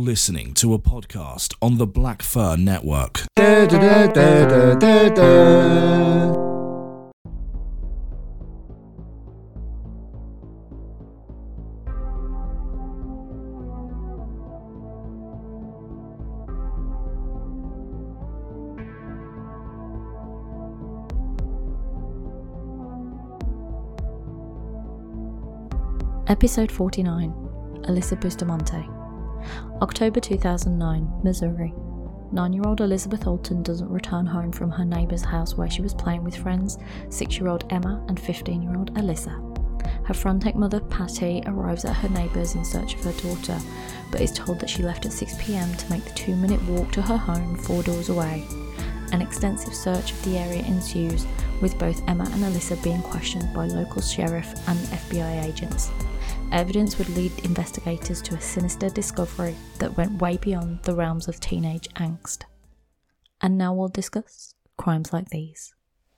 listening to a podcast on the Black Fur Network. Episode 49, Alyssa Bustamante. October 2009, Missouri. 9-year-old Elizabeth Alton doesn't return home from her neighbour's house where she was playing with friends, 6-year-old Emma and 15-year-old Alyssa. Her frantic mother, Patty, arrives at her neighbour's in search of her daughter, but is told that she left at 6 p.m. to make the 2-minute walk to her home 4 doors away. An extensive search of the area ensues, with both Emma and Alyssa being questioned by local sheriff and FBI agents. Evidence would lead investigators to a sinister discovery that went way beyond the realms of teenage angst. And now we'll discuss crimes like these.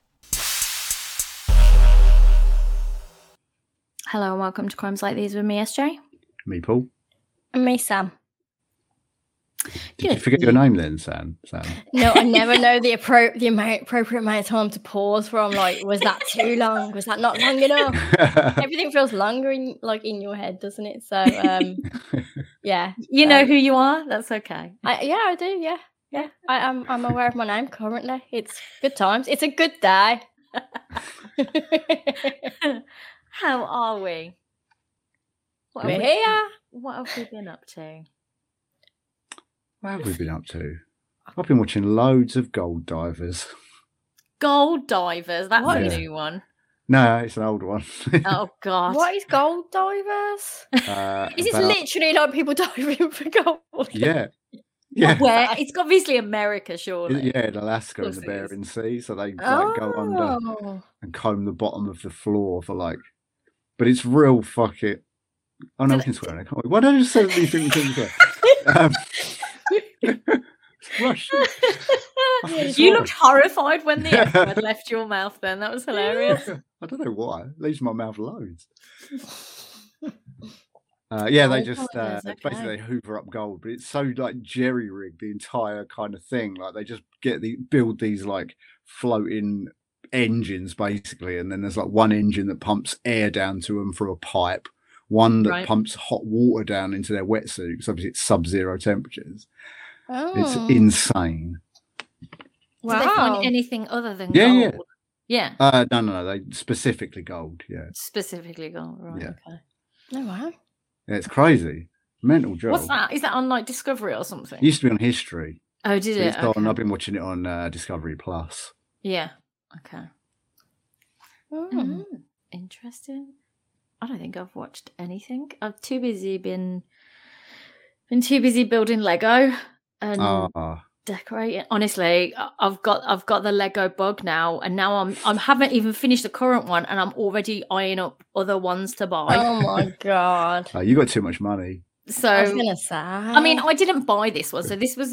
Hello and welcome to Crimes Like These with me, SJ. Me, Paul. And me, Sam. Did you forget your name then, Sam? No, I never know the appropriate amount of time to pause for. I'm like, was that too long? Was that not long enough? Everything feels longer in your head, doesn't it? So, yeah. You know who you are? That's okay. I do. Yeah. I'm aware of my name currently. It's good times. It's a good day. How are we? We're here. What have we been up to? What have we been up to? I've been watching loads of Gold Divers. Gold Divers? That's What? a Yeah. new one. No, it's an old one. Oh, God. What is Gold Divers? Is this literally like people diving for gold? Yeah. Yeah. Where? It's obviously America, surely. Yeah, in Alaska in Of the course it is. Bering Sea. So they go under Oh. and comb the bottom of the floor for but it's real fucking. Oh no, we can swear. Can't we? Why don't I just say these things? It's Russian. You looked horrified when the F word left your mouth then. That was hilarious. I don't know why. It leaves my mouth loads. Yeah, they just Okay. basically they hoover up gold, but it's so jerry rigged the entire kind of thing. Like they just build these floating engines basically, and then there's one engine that pumps air down to them through a pipe, one that Right. pumps hot water down into their wetsuits. Obviously, it's sub-zero temperatures. It's Oh. insane. Did they find Wow. anything other than Yeah, gold? Yeah. No, they specifically gold. Yeah, Specifically gold, right? Yeah. Okay. Oh, wow. yeah, it's crazy. Mental job. What's that? Is that on Discovery or something? It used to be on History. Oh, did But it? it's gone. Okay. I've been watching it on Discovery Plus. Yeah. Okay. Mm. Interesting. I don't think I've watched anything. I've been too busy building Lego and decorating. Honestly, I've got the Lego bug now, and now I haven't even finished the current one, and I'm already eyeing up other ones to buy. Oh my god. You got too much money. So I was gonna say. I mean, I didn't buy this one, so this was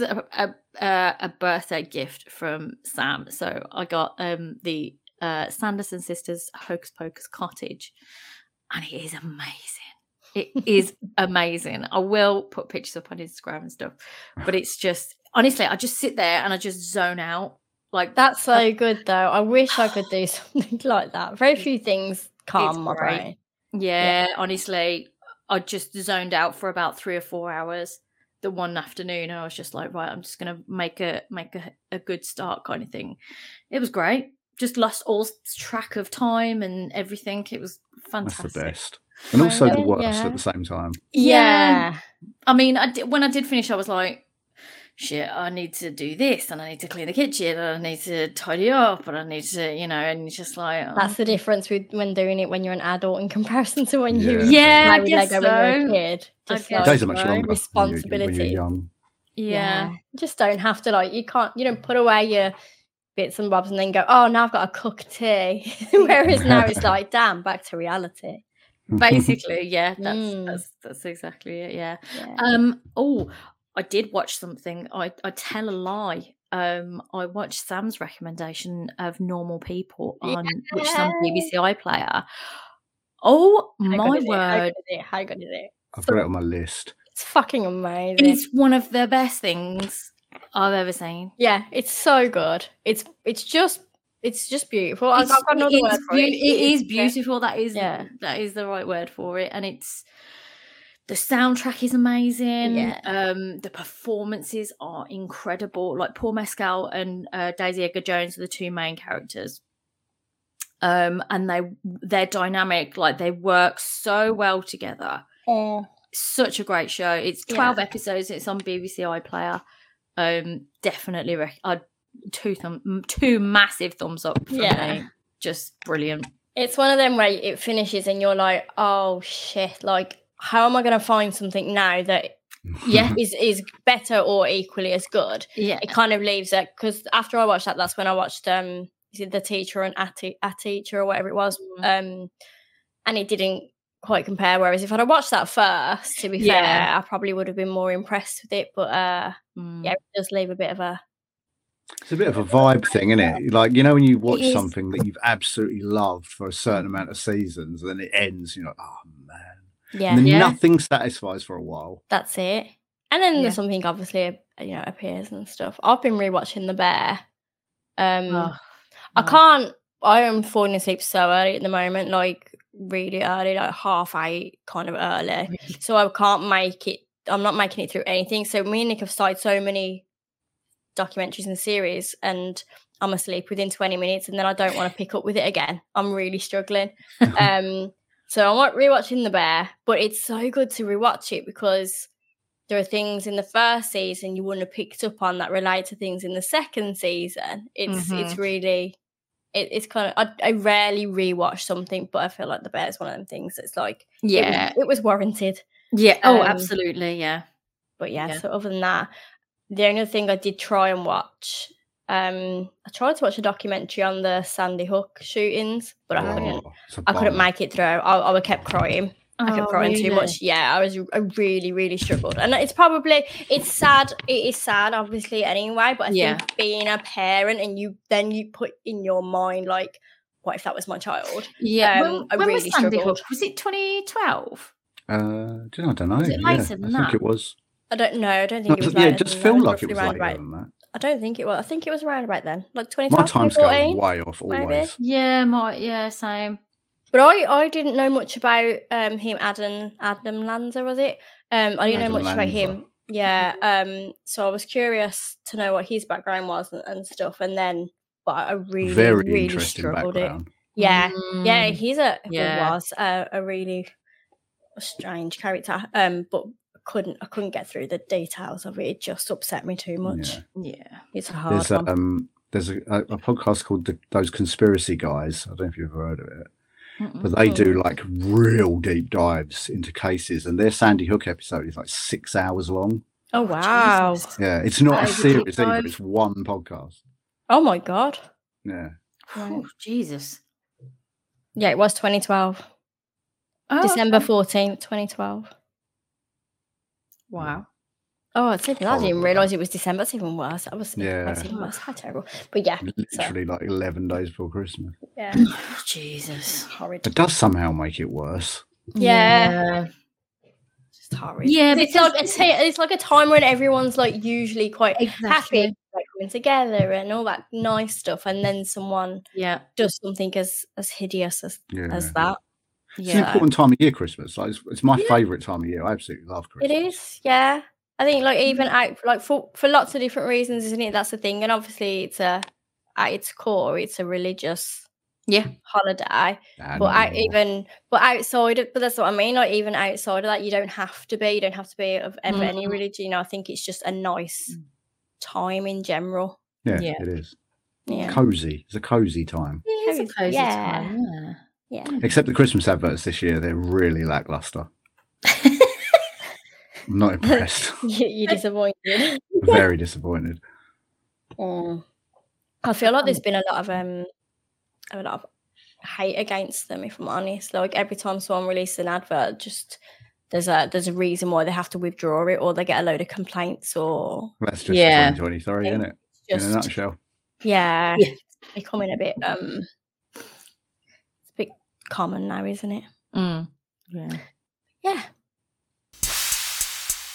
a birthday gift from Sam. So I got the Sanderson Sisters Hocus Pocus Cottage, and it is amazing. It is amazing. I will put pictures up on Instagram and stuff, but it's just honestly, I just sit there and I just zone out. That's so good though. I wish I could do something like that. Very few things calm my great. brain. Yeah, honestly, I just zoned out for about 3 or 4 hours the one afternoon. I was just like, right, I'm just gonna make a good start kind of thing. It was great. Just lost all track of time and everything. It was fantastic. That's the best. And also the worst Yeah. at the same time. Yeah. I mean, when I did finish, I was like, shit, I need to do this, and I need to clean the kitchen, and I need to tidy up, and I need to, and it's just like... oh. That's the difference when doing it when you're an adult in comparison to when you Yeah, I play with guess Lego when you're a so. kid. I Just guess The days are much so. longer when you're responsibility. young. Yeah. You just don't have to you don't put away your bits and bobs and then go, oh, now I've got to cook tea. Whereas now it's like, damn, back to reality. Basically, yeah, Mm. that's exactly it. Yeah. Yeah. I did watch something. I tell a lie. I watched Sam's recommendation of Normal People which is on BBC iPlayer. Oh my word! How good is it? I've got it on my list. It's fucking amazing. It's one of the best things I've ever seen. Yeah, it's so good. It's just beautiful. I've got another word for it. It is beautiful. Yeah. That is the right word for it. And the soundtrack is amazing. Yeah. The performances are incredible. Like Paul Mescal and Daisy Edgar Jones are the two main characters. And they're dynamic. Like they work so well together. Such a great show. It's 12 episodes. It's on BBC iPlayer. Definitely two massive thumbs up for me. Just brilliant. It's one of them where it finishes and you're like, oh shit, like how am I going to find something now that is better or equally as good? Yeah, it kind of leaves it, because after I watched that's when I watched The Teacher and A Teacher or whatever it was, and it didn't quite compare. Whereas if I'd have watched that first, to be fair, I probably would have been more impressed with it. But it does leave a bit of a. It's a bit of a vibe thing, isn't it? Like, you know, when you watch something that you've absolutely loved for a certain amount of seasons, and then it ends, you're like, oh man. Yeah. And then nothing satisfies for a while. That's it. And then there's something obviously, appears and stuff. I've been rewatching The Bear. I am falling asleep so early at the moment, like really early, like 8:30, kind of early. Really? So I can't make it. I'm not making it through anything. So me and Nick have started so many documentaries and series, and I'm asleep within 20 minutes, and then I don't want to pick up with it again. I'm really struggling. So I'm rewatching The Bear, but it's so good to rewatch it because there are things in the first season you wouldn't have picked up on that relate to things in the second season. It's really, it's kind of, I rarely rewatch something, but I feel like The Bear is one of them things that's like, it was warranted. Yeah. Absolutely. Yeah. But so other than that, the only thing I did try and watch, I tried to watch a documentary on the Sandy Hook shootings, but I couldn't make it through. I kept crying. I kept crying too much. Yeah, I really, really struggled. And it's sad. It is sad, obviously, anyway. But I think being a parent and you put in your mind, like, what if that was my child? Yeah. I really was Sandy struggled. Hook? Was it 2012? I don't know. Was it later than that? I think it was. I don't know. I don't think it was later. It just felt like it was later than that. I don't think it was. I think it was around about then, like 2012. My time's going way off always. Maybe. Yeah, same. But I didn't know much about him, Adam Lanza, was it? I didn't know much about him. Yeah. So I was curious to know what his background was and stuff. And then, but I really struggled background. it. Yeah. Yeah, he was a really strange character. But I couldn't get through the details of it. It just upset me too much. Yeah. It's a hard one. There's a podcast called Those Conspiracy Guys. I don't know if you've ever heard of it. But they do like real deep dives into cases, and their Sandy Hook episode is like 6 hours long. Oh wow! Jesus. Yeah, it's not a series either; it's one podcast. Oh my god! Yeah. Oh Jesus! Yeah, it was 2012. December 14th, 2012. Wow. Oh, I didn't realise it was December. That's even worse. That's even worse. How terrible. But yeah. Literally like 11 days before Christmas. Yeah. Oh, Jesus. Horrid. It does somehow make it worse. Yeah. Just horrid. Yeah, it's like a time when everyone's like usually quite happy, like coming together and all that nice stuff, and then someone does something as hideous as that. It's an important time of year, Christmas. Like it's my favourite time of year. I absolutely love Christmas. It is, yeah. I think like even out like for lots of different reasons, isn't it? That's the thing. And obviously it's at its core, it's a religious holiday. But outside of, but that's what I mean. Like even outside of that, you don't have to be of any religion. You know, I think it's just a nice time in general. Yeah, it is. Yeah. Cozy. It's a cozy time. It's a cozy time. Yeah. Except the Christmas adverts this year, they're really lackluster. I'm not impressed. You're disappointed. Very disappointed. I feel like there's been a lot of hate against them, if I'm honest. Like every time someone releases an advert, just there's a reason why they have to withdraw it, or they get a load of complaints, or that's just 2023, isn't it? In a nutshell. Yeah. It's becoming a bit common now, isn't it? Yeah.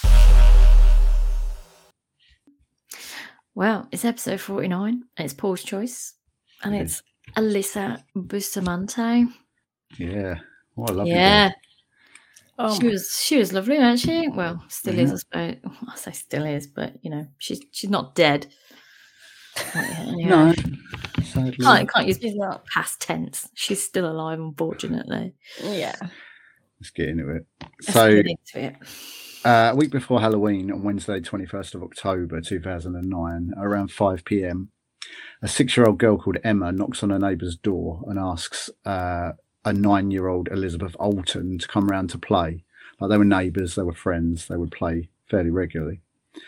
Well, it's episode 49, and it's Paul's choice, and it's Alyssa Bustamante. Yeah. What a lovely Yeah. girl. Oh, She was lovely, wasn't she? Well, still is, I suppose. I say still is, but she's not dead. No. Sadly. Can't use she's not. past tense. She's still alive, unfortunately. Yeah. Let's get into it. Let's So, get into it. a week before Halloween, on Wednesday, 21st of October 2009, around 5 p.m, a 6-year-old girl called Emma knocks on her neighbour's door and asks a 9-year-old Elizabeth Alton to come round to play. Like, they were neighbours, they were friends, they would play fairly regularly.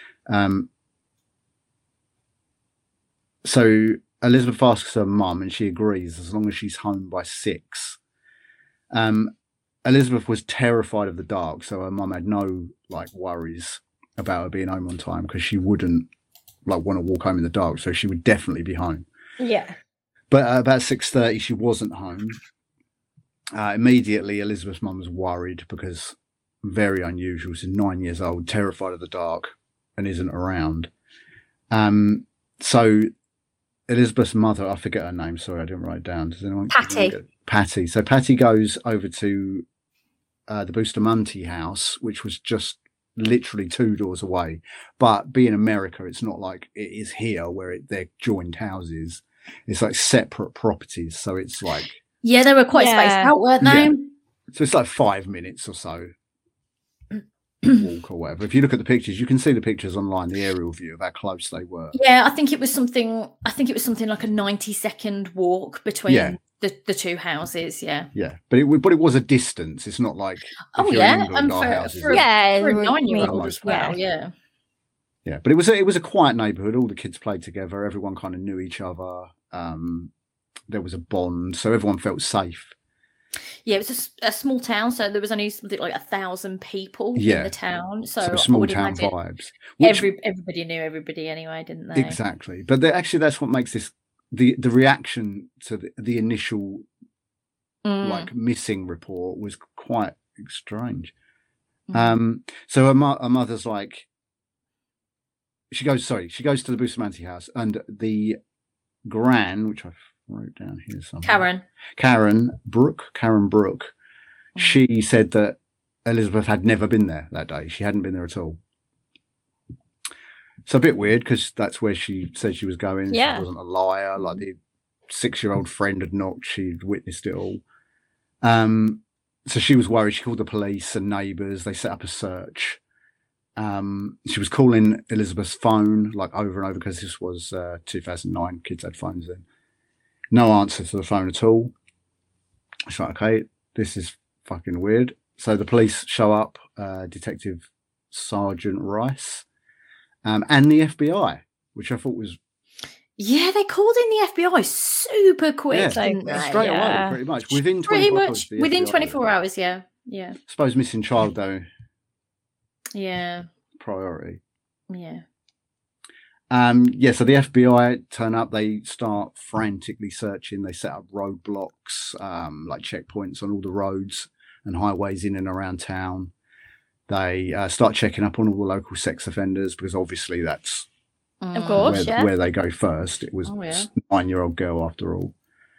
So Elizabeth asks her mum, and she agrees as long as she's home by 6. Elizabeth was terrified of the dark, so her mum had no worries about her being home on time, because she wouldn't want to walk home in the dark, so she would definitely be home. Yeah. But at about 6:30, she wasn't home. Immediately, Elizabeth's mum was worried, because very unusual. She's 9 years old, terrified of the dark, and isn't around. So Elizabeth's mother, I forget her name, sorry, I didn't write it down. Does anyone? Patty. So Patty goes over to the Bustamante house, which was just literally 2 doors away. But being America, it's not like it is here where they're joined houses. It's like separate properties. So it's like... Yeah, they were quite spaced out, weren't they? Yeah. So it's like 5 minutes or so walk or whatever. If you look at the pictures, you can see the pictures online, the aerial view of how close they were. Yeah, I think it was something like a 90-second walk between the 2 houses. Yeah. Yeah, but it was a distance. It's not like for a 9-year-old as well. Yeah. Yeah, but it was a quiet neighbourhood. All the kids played together. Everyone kind of knew each other. There was a bond, so everyone felt safe. Yeah, it was a small town, so there was only something like 1,000 people in the town. So small town vibes. Everybody knew everybody anyway, didn't they? Exactly. But actually, that's what makes this the reaction to the initial missing report was quite strange. So her mother's like, she goes to the Bustamante house, and the gran, which I wrote down here somewhere. Karen Brooke. She said that Elizabeth had never been there that day. She hadn't been there at all. So a bit weird, because that's where she said she was going. Yeah. She wasn't a liar. Like, the 6-year-old friend had knocked. She'd witnessed it all. So she was worried. She called the police and neighbours. They set up a search. She was calling Elizabeth's phone over and over, because this was 2009. Kids had phones then. No answer to the phone at all. She's like, okay, this is fucking weird. So the police show up, Detective Sergeant Rice, and the FBI, which I thought was... Yeah, they called in the FBI super quick. Straight away, pretty much. Within 24 hours, yeah. Yeah. I suppose missing child, though. Yeah. Priority. Yeah. So the FBI turn up. They start frantically searching. They set up roadblocks, checkpoints on all the roads and highways in and around town. They start checking up on all the local sex offenders, because obviously that's of course where they go first. It was a 9-year-old girl after all.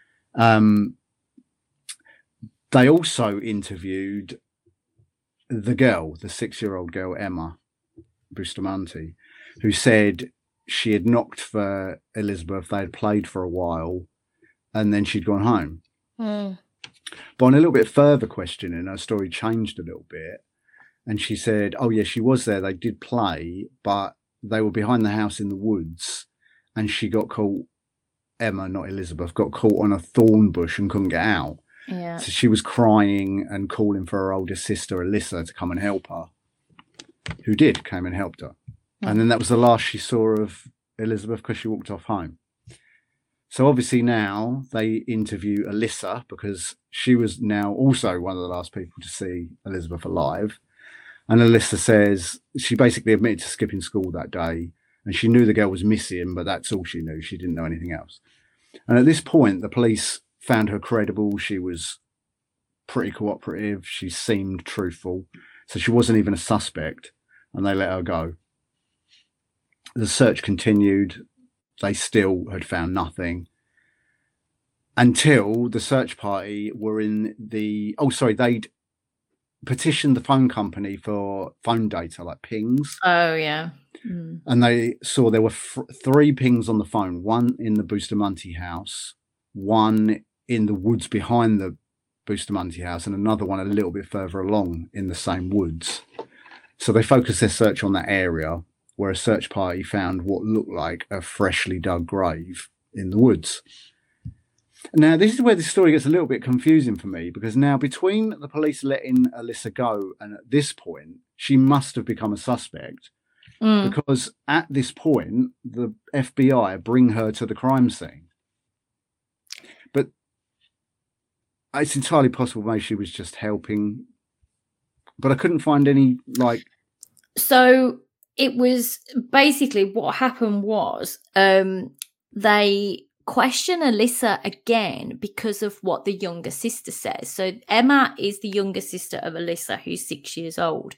They also interviewed the girl, the 6-year-old girl, Emma Bustamante, who said she had knocked for Elizabeth. They had played for a while, and then she'd gone home. But on a little bit further questioning, her story changed a little bit, and she said, oh yeah, she was there. They did play, but they were behind the house in the woods, and she got caught. Emma, not Elizabeth, got caught on a thorn bush and couldn't get out. Yeah. So she was crying and calling for her older sister, Alyssa, to come and help her, who came and helped her. And then that was the last she saw of Elizabeth, because she walked off home. So obviously now they interview Alyssa, because she was now also one of the last people to see Elizabeth alive. And Alyssa says she basically admitted to skipping school that day, and she knew the girl was missing, but that's all she knew. She didn't know anything else. And at this point, the police found her credible. She was pretty cooperative. She seemed truthful. So she wasn't even a suspect, and they let her go. The search continued. They still had found nothing until the search party were in the... Oh, sorry, they'd petitioned the phone company for phone data, like pings. Oh, yeah. And they saw there were 3 pings on the phone, one in the Bustamante house, one in the woods behind the Bustamante house, and another one a little bit further along in the same woods. So they focused their search on that area, where a search party found what looked like a freshly dug grave in the woods. Now, this is where the story gets a little bit confusing for me, because now between the police letting Alyssa go and at this point, she must have become a suspect, because at this point, the FBI bring her to the crime scene. But it's entirely possible maybe she was just helping, but I couldn't find any, like... So it was basically what happened was they question Alyssa again because of what the younger sister says. So Emma is the younger sister of Alyssa, who's 6 years old.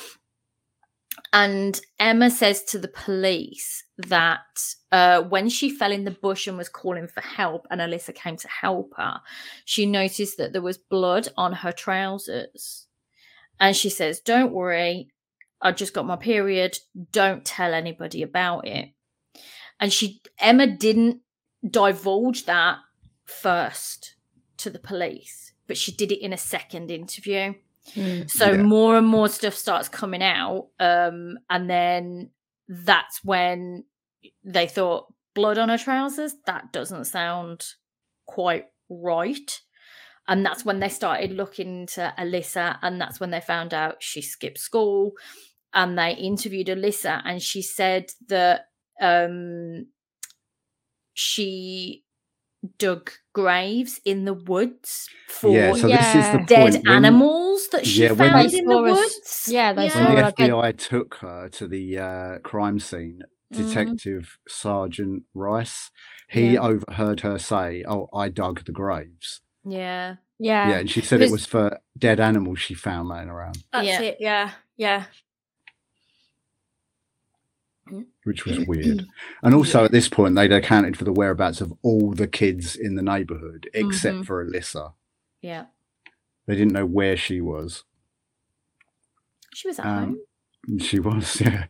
And Emma says to the police that when she fell in the bush and was calling for help and Alyssa came to help her, she noticed that there was blood on her trousers. And she says, "Don't worry, I just got my period. Don't tell anybody about it." And Emma didn't divulge that first to the police, but she did it in a second interview. So more and more stuff starts coming out, and then that's when they thought, blood on her trousers, that doesn't sound quite right. And that's when they started looking into Alyssa, and that's when they found out she skipped school. And they interviewed Alyssa, and she said that she dug graves in the woods for This is the dead point. animals that she found in the woods. Yeah, they When the FBI took her to the crime scene, Detective Sergeant Rice, he overheard her say, "Oh, I dug the graves." Yeah. Yeah. Yeah, and she said it was for dead animals she found laying around. That's it, yeah. Which was weird. And also at this point, they'd accounted for the whereabouts of all the kids in the neighbourhood, except for Alyssa. Yeah. They didn't know where she was. She was at home. She was, yeah.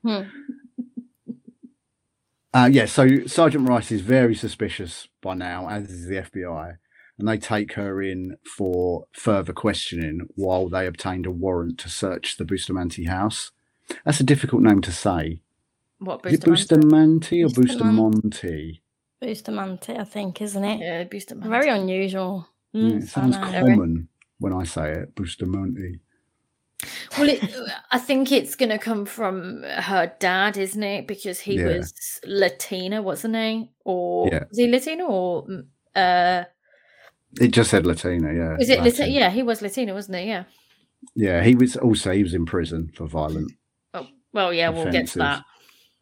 So Sergeant Rice is very suspicious by now, as is the FBI. And they take her in for further questioning while they obtained a warrant to search the Bustamante house. That's a difficult name to say. What, Is it Bustamante or Bustamante? Bustamante, I think, isn't it? Yeah, Bustamante. Very unusual. Yeah, it sounds common when I say it, Bustamante. Well, I think it's going to come from her dad, isn't it? Because he was Latino, wasn't he? Or was he Latino or... It just said Latina, yeah. Is it Latino? Yeah, he was Latino, wasn't he? Yeah. Yeah, he was in prison for violent. Oh, well, yeah, we'll get to that.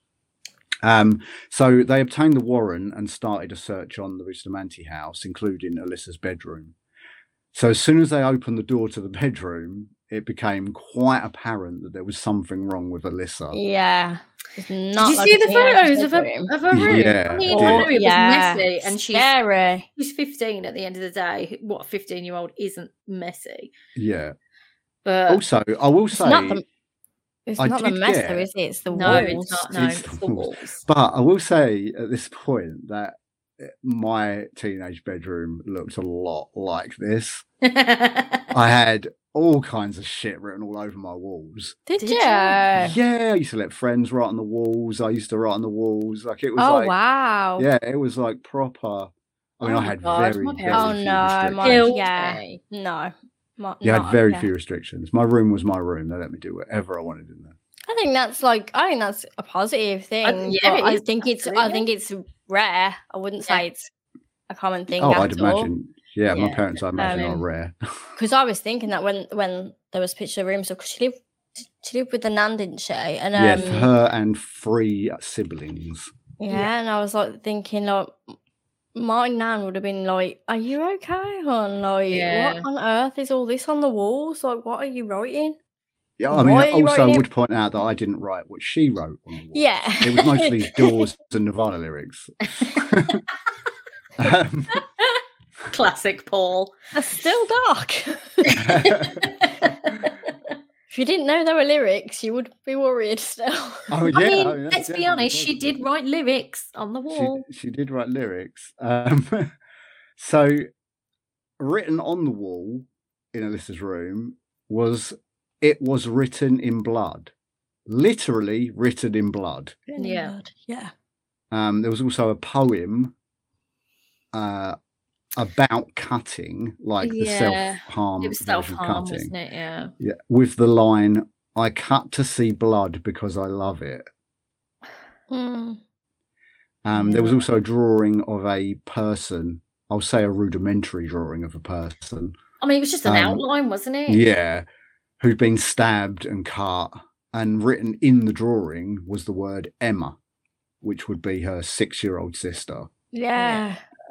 So they obtained the warrant and started a search on the Bustamante house, including Alyssa's bedroom. So as soon as they opened the door to the bedroom, it became quite apparent that there was something wrong with Alyssa. Yeah. Did you see the photos of her room? Yeah. I mean, her room was messy, and she's 15 at the end of the day. What 15-year-old isn't messy? Yeah. But also, I will say... It's not the mess, though, is it? It's the walls. It's the walls. But I will say at this point that my teenage bedroom looked a lot like this. I had all kinds of shit written all over my walls. Did you? Yeah, I used to let friends write on the walls. I used to write on the walls. Like it was wow. Yeah, it was like proper. I mean, I had very few restrictions. You had very few restrictions. My room was my room. They let me do whatever I wanted in there. I think that's a positive thing. I think it's rare. I wouldn't say it's a common thing. I'd imagine. Yeah, my parents, I imagine, are rare. Because I was thinking that when there was picture of rooms, because she lived with the nan, didn't she? And her and 3 siblings. Yeah, and I was like thinking, like, my nan would have been like, "Are you okay, hon? Like, what on earth is all this on the walls? Like, what are you writing?" Yeah, I mean, Why are you also I writing would point out that I didn't write what she wrote on the wall. Yeah. It was mostly Doors and Nirvana lyrics. Classic Paul. That's still dark. If you didn't know there were lyrics, you would be worried still. Oh, I yeah, mean, that's let's be definitely honest, she possible. did write lyrics on the wall. She did write lyrics. So, written on the wall in Alyssa's room was, "It was written in blood." Literally written in blood. Yeah. Yeah. There was also a poem about cutting, like the self-harm It was version of self-harm, cutting. wasn't it? Yeah. Yeah, with the line, "I cut to see blood because I love it." Mm. There was also a drawing of a person. I'll say a rudimentary drawing of a person. I mean, it was just an outline, wasn't it? Yeah, who'd been stabbed and cut, and written in the drawing was the word Emma, which would be her 6-year-old sister. Yeah.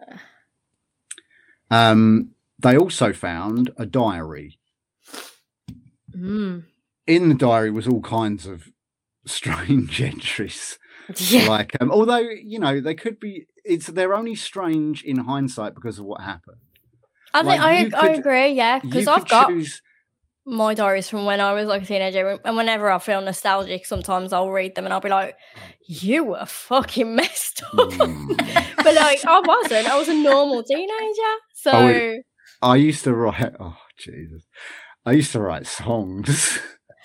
They also found a diary. Mm. In the diary was all kinds of strange entries. Yeah. Like, although, you know, they could be, they're only strange in hindsight because of what happened. I think Like, I agree, yeah, because You I've could got choose- my diaries from when I was like a teenager, and whenever I feel nostalgic, sometimes I'll read them and I'll be like, "You were fucking messed up," but like I wasn't. I was a normal teenager, so I used to write. Oh Jesus! I used to write songs.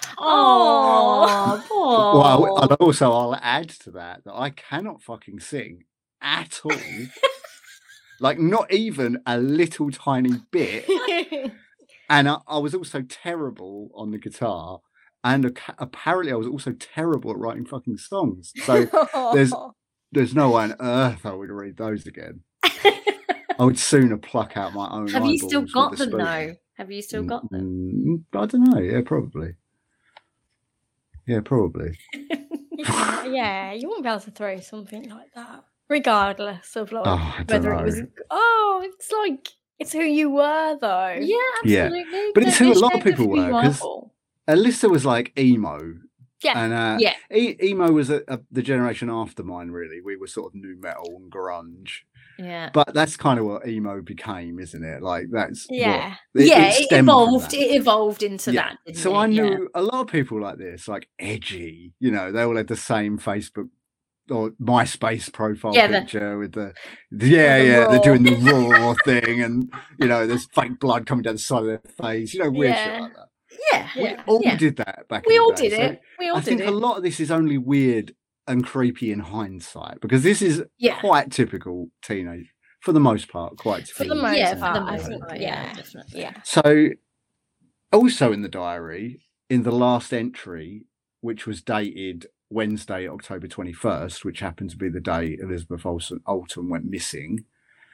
Oh, Well, and also I'll add to that I cannot fucking sing at all. Like not even a little tiny bit. And I was also terrible on the guitar, and apparently I was also terrible at writing fucking songs. So there's no way on earth I would read those again. I would sooner pluck out my own. Have you still eyeballs got with a them spoon. though? Have you still got them? I don't know. Yeah, probably. Yeah, probably. yeah, you wouldn't be able to throw something like that, regardless of like I don't whether know. it was. Oh, it's like it's who you were, though. Yeah, Yeah. absolutely. But it's Don't who be a lot of ashamed people who you were, are. 'cause Alyssa was like emo. Yeah. And Yeah. emo was the generation after mine, really. We were sort of new metal and grunge. Yeah. But that's kind of what emo became, isn't it? Like that's Yeah. It stemmed from evolved. that. It evolved into Yeah. that. Didn't So it? I Yeah. knew a lot of people like this, like edgy. You know, they all had the same Facebook or MySpace profile Yeah, picture with they're doing the raw thing, and you know, there's fake blood coming down the side of their face. You know, weird shit Yeah. like that. Yeah. We all yeah. did that back. We in the all day. did So it. We all I did think it. a lot of this is only weird and creepy in hindsight because this is Yeah. quite typical teenage, for the most part, quite For typical. the most Yeah, for part, the I most think, part, yeah, definitely. yeah. So, also in the diary, in the last entry, which was dated Wednesday, October 21st, which happened to be the day Elizabeth Alton went missing,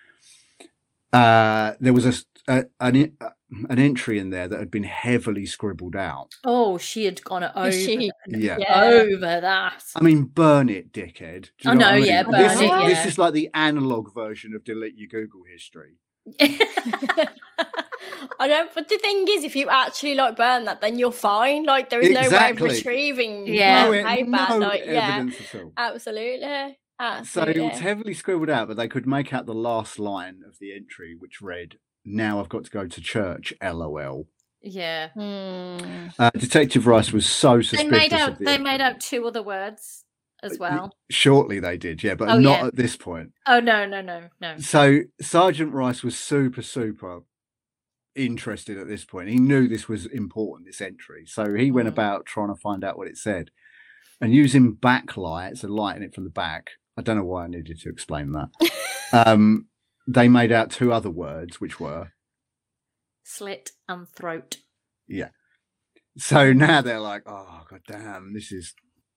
there was an entry in there that had been heavily scribbled out. Oh, she had gone over. Yeah. Over that. I mean, burn it, dickhead. Do you I know know, what I mean? yeah, This burn it, This yeah. is like the analog version of delete your Google history. I don't. But the thing is, if you actually like burn that, then you're fine. Like there is no way of Exactly. retrieving Yeah. No, paper. no like evidence at all. absolutely. So Absolutely. it's heavily scribbled out, but they could make out the last line of the entry, which read, "Now I've got to go to church, LOL." Yeah. Detective Rice was so They suspicious made of out. the They made out 2 other words as well. Shortly they did, yeah, but Oh, not yeah. at this point. Oh no. So Sergeant Rice was super interested at this point. He knew this was important, this entry. So he went about trying to find out what it said. And using backlights and lighting it from the back, I don't know why I needed to explain that. They made out 2 other words, which were Slit and throat. yeah. So now they're like, oh god damn, this is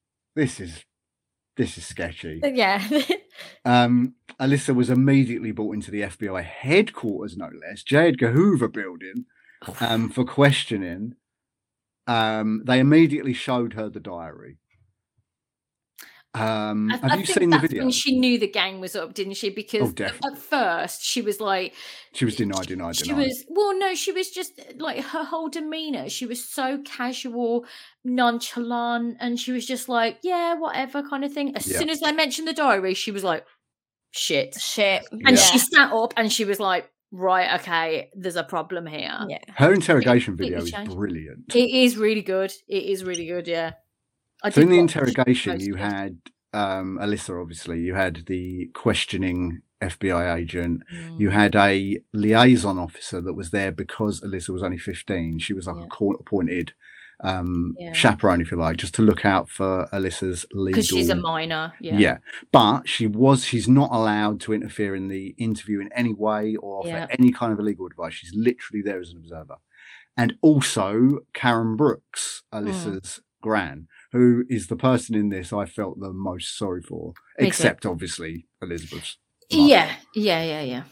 sketchy. Yeah. Alyssa was immediately brought into the FBI headquarters, no less, J. Edgar Hoover building, for questioning. They immediately showed her the diary. Have you think seen the that's video? when she knew the gang was up, didn't she? Because definitely. at first she was like, She was denied. she was just like her whole demeanor. She was so casual, nonchalant, and she was just like, yeah, whatever kind of thing. As soon as they mentioned the diary, she was like, shit. And she sat up and she was like, right, okay, there's a problem here. Yeah. Her interrogation video is brilliant. It is really good. Yeah. So in the interrogation, you had Alyssa, obviously. You had the questioning FBI agent. You had a liaison officer that was there because Alyssa was only 15. She was like a court-appointed chaperone, if you like, just to look out for Alyssa's legal... Because she's a minor, Yeah. But she's not allowed to interfere in the interview in any way or offer any kind of illegal advice. She's literally there as an observer. And also Karen Brooks, Alyssa's gran, who is the person in this I felt the most sorry for, except obviously Elizabeth's mother. Yeah.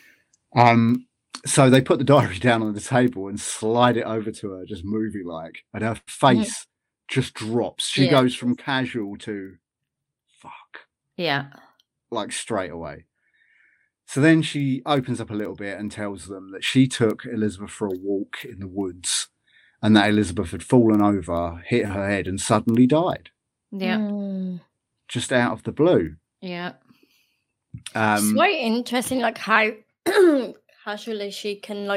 So they put the diary down on the table and slide it over to her, just movie-like, and her face just drops. She goes from casual to fuck. Yeah. Like straight away. So then she opens up a little bit and tells them that she took Elizabeth for a walk in the woods and that Elizabeth had fallen over, hit her head, and suddenly died. Yeah. Just out of the blue. Yeah. It's quite interesting, like how casually she can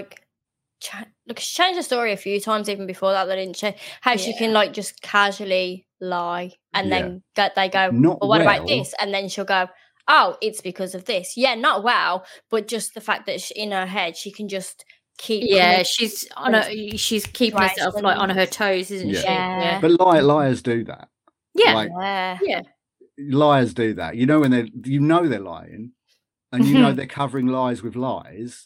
she changed the story a few times even before that, didn't she? How she can just casually lie and then they go, not well, what about this? And then she'll go, oh, it's because of this. Yeah, not well, but just the fact that in her head she can just keep. Yeah, she's keeping herself on her toes, isn't she? Yeah. But liars do that. Yeah. Liars do that. You know when they're lying, and you know they're covering lies with lies.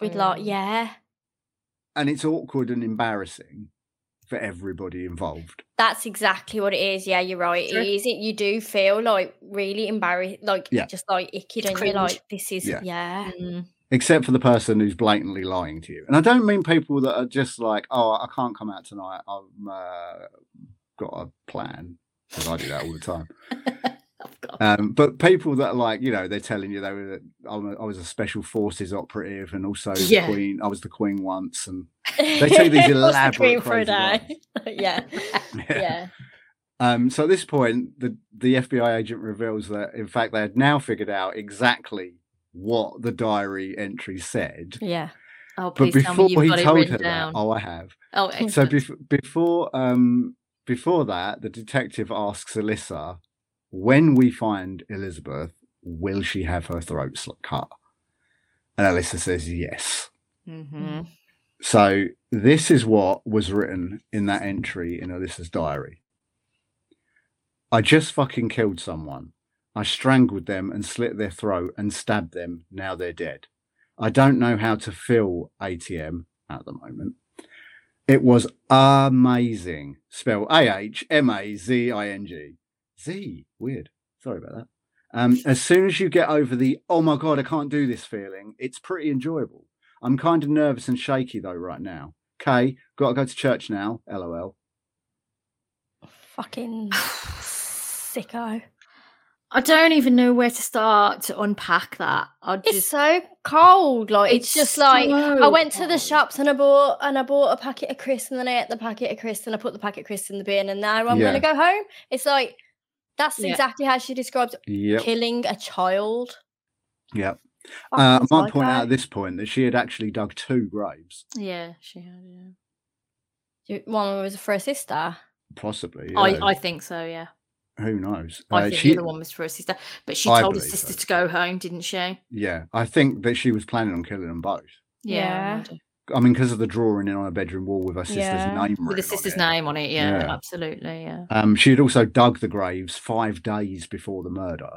And it's awkward and embarrassing for everybody involved. That's exactly what it is. Yeah, you're right. Sure. It is. You do feel really embarrassed, just icky, don't you? Like this is Except for the person who's blatantly lying to you. And I don't mean people that are just like, oh, I can't come out tonight. I've got a plan, because I do that all the time. But people that are they're telling you I was a special forces operative and also the Queen. I was the Queen once, and they tell you these elaborate crazy lies. So at this point, the FBI agent reveals that in fact they had now figured out exactly what the diary entry said. Yeah. Oh, please but before he told her that, I have. Oh, excellent. So before that, the detective asks Alyssa, when we find Elizabeth, will she have her throat cut? And Alyssa says yes. Mm-hmm. So this is what was written in that entry in Alyssa's diary. I just fucking killed someone. I strangled them and slit their throat and stabbed them. Now they're dead. I don't know how to feel ATM at the moment. It was amazing. Spelled AHMAZING. Z, weird. Sorry about that. As soon as you get over the, oh my God, I can't do this feeling, it's pretty enjoyable. I'm kind of nervous and shaky though right now. Okay, got to go to church now. LOL. Fucking sicko. I don't even know where to start to unpack that. It's so cold. It's just so I went to the shops and I bought a packet of crisps, and then I ate the packet of crisps and I put the packet of crisps in the bin, and now I'm going to go home. It's that's exactly how she describes killing a child. Yep. I might point out at this point that she had actually dug 2 graves. Yeah, she had, One was for her sister? Possibly, yeah. I think so, yeah. Who knows? I think the other one was for her sister. But she told her sister to go home, didn't she? Yeah, I think that she was planning on killing them both. Yeah. I mean, because of the drawing in on her bedroom wall with her sister's name with the sister's name on it, absolutely, yeah. She had also dug the graves 5 days before the murder.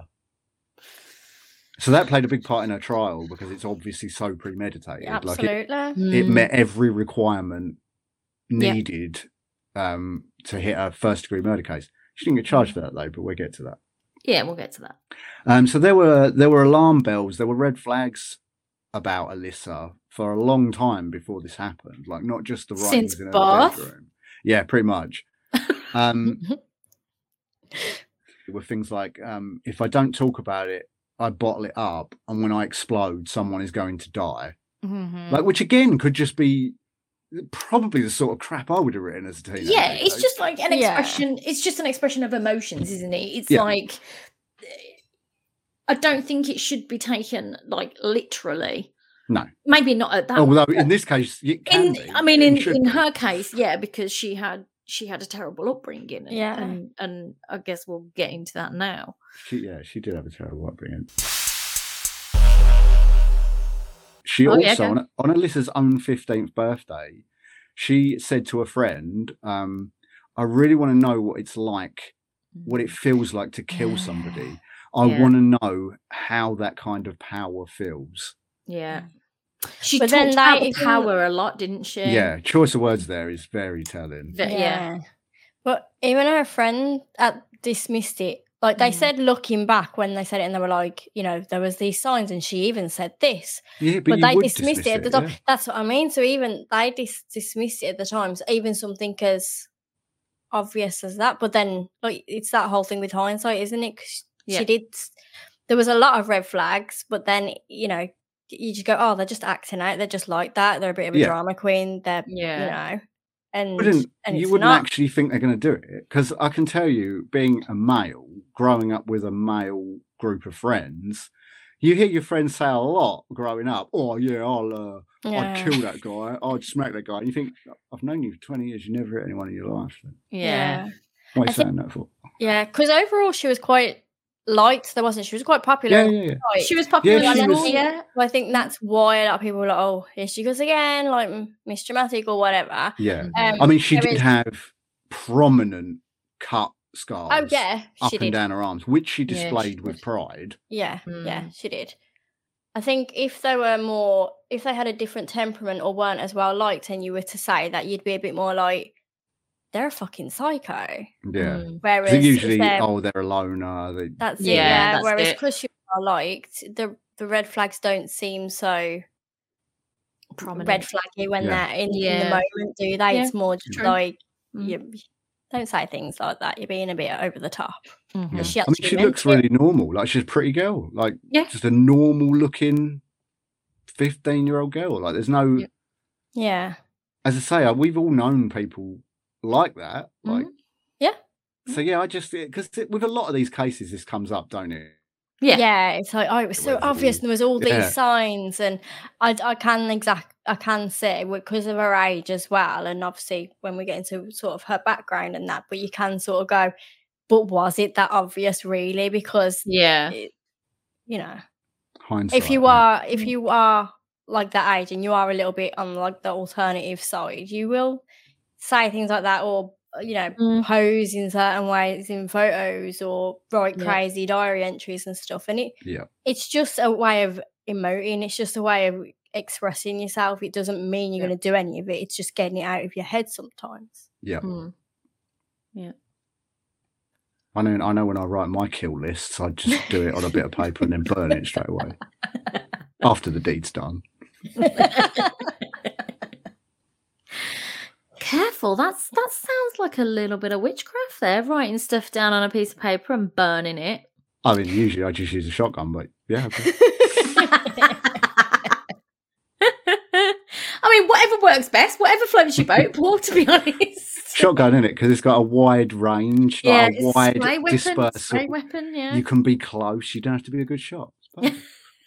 So that played a big part in her trial because it's obviously so premeditated. Absolutely. It met every requirement needed to hit a first-degree murder case. She didn't get charged for that, though, but we'll get to that. Yeah, we'll get to that. So there were alarm bells, there were red flags about Alyssa for a long time before this happened. Not just the writings in her bedroom. Yeah, pretty much. were things like, if I don't talk about it, I bottle it up, and when I explode, someone is going to die. Mhm. Like, which again could just be probably the sort of crap I would have written as a teenager. Yeah, it's just like an Yeah. expression. It's just an expression of emotions, isn't it? It's Yeah. like, I don't think it should be taken like literally. No. Maybe not at that. Although in this case, it can be. I mean, It should in be. her case, yeah, because she had a terrible upbringing. Yeah. and I guess we'll get into that now. She did have a terrible upbringing. She Oh, yeah, also, go. on Alyssa's own 15th birthday, she said to a friend, I really want to know what it's like, what it feels like to kill somebody. I Yeah. want to know how that kind of power feels. Yeah. She But talked then about that the isn't- power a lot, didn't she? Yeah, choice of words there is very telling. Yeah. But even her friend dismissed it. Like they said, looking back when they said it, and they were like, you know, there was these signs, and she even said this. Yeah, But you they would dismissed dismiss it at the time. yeah. That's what I mean. So even they dismissed it at the time. So even something as obvious as that. But then, like, it's that whole thing with hindsight, isn't it? 'Cause Yeah. she did. There was a lot of red flags, but then you know, you just go, oh, they're just acting out. They're just like that. They're a bit of a Yeah. drama queen. They're Yeah. you know, and You it's wouldn't not. actually think they're going to do it, because I can tell you, being a male, growing up with a male group of friends, you hear your friends say a lot growing up. Oh yeah, I'd Yeah. kill that guy. I'd smack that guy. And you think, I've known you for 20 years. You never hit anyone in your life. Then. Yeah. Why are you I think- saying that for? Yeah, because overall she was quite liked. There wasn't. She was quite popular. Yeah. Like, She was popular Yeah, in she school, was- yeah. so I think that's why a lot of people were like, oh, here she goes again, like Miss Dramatic or whatever. Yeah. Um, I mean, she there did is- have prominent cut scars. Oh yeah, up she and did. down her arms, which she Yeah, she displayed with did. pride. Yeah, Mm. yeah, she did. I think if they had a different temperament or weren't as well liked, and you were to say that, you'd be a bit more like, they're a fucking psycho. Yeah. Mm. Whereas Because if usually, they're- they're a loner. that's it. Yeah, Yeah. that's Whereas it. because you are liked, the red flags don't seem so Prominent. red flaggy when Yeah. they're in the Yeah. moment, do they? Yeah, It's more just true. like Mm. you don't say things like that. You're being a bit over the top. Mhm. Yeah. She I mean, actually she meant looks it. really normal. Like, she's a pretty girl. Like, Yeah. just a normal looking 15-year-old girl. Like, there's no, Yeah. Yeah. as I say, we've all known people like that. Like, Yeah. so yeah, I just, because with a lot of these cases, this comes up, don't it? Yeah. Yeah, it's like, oh, it was so Whether obvious, we- and there was all Yeah. these signs, and I can say because of her age as well, and obviously when we get into sort of her background and that, but you can sort of go, but was it that obvious really? Because Yeah. you know, Hindsight. if you are like that age and you are a little bit on like the alternative side, you will say things like that, or you know, Mm. pose in certain ways in photos, or write Yeah. crazy diary entries and stuff, and Yeah. it's just a way of emoting. It's just a way of expressing yourself. It doesn't mean you're Yeah. going to do any of it. It's just getting it out of your head sometimes. Yeah. Mm. I know when I write my kill lists, I just do it on a bit of paper and then burn it straight away after the deed's done. Careful, that sounds like a little bit of witchcraft there, writing stuff down on a piece of paper and burning it. I mean, usually I just use a shotgun, but yeah. Okay. I mean, whatever works best, whatever floats your boat, Paul, to be honest. Shotgun, in it, because it's got a wide range, Yeah, like a it's wide spray weapon, dispersal. spray weapon, yeah. You can be close. You don't have to be a good shot. It's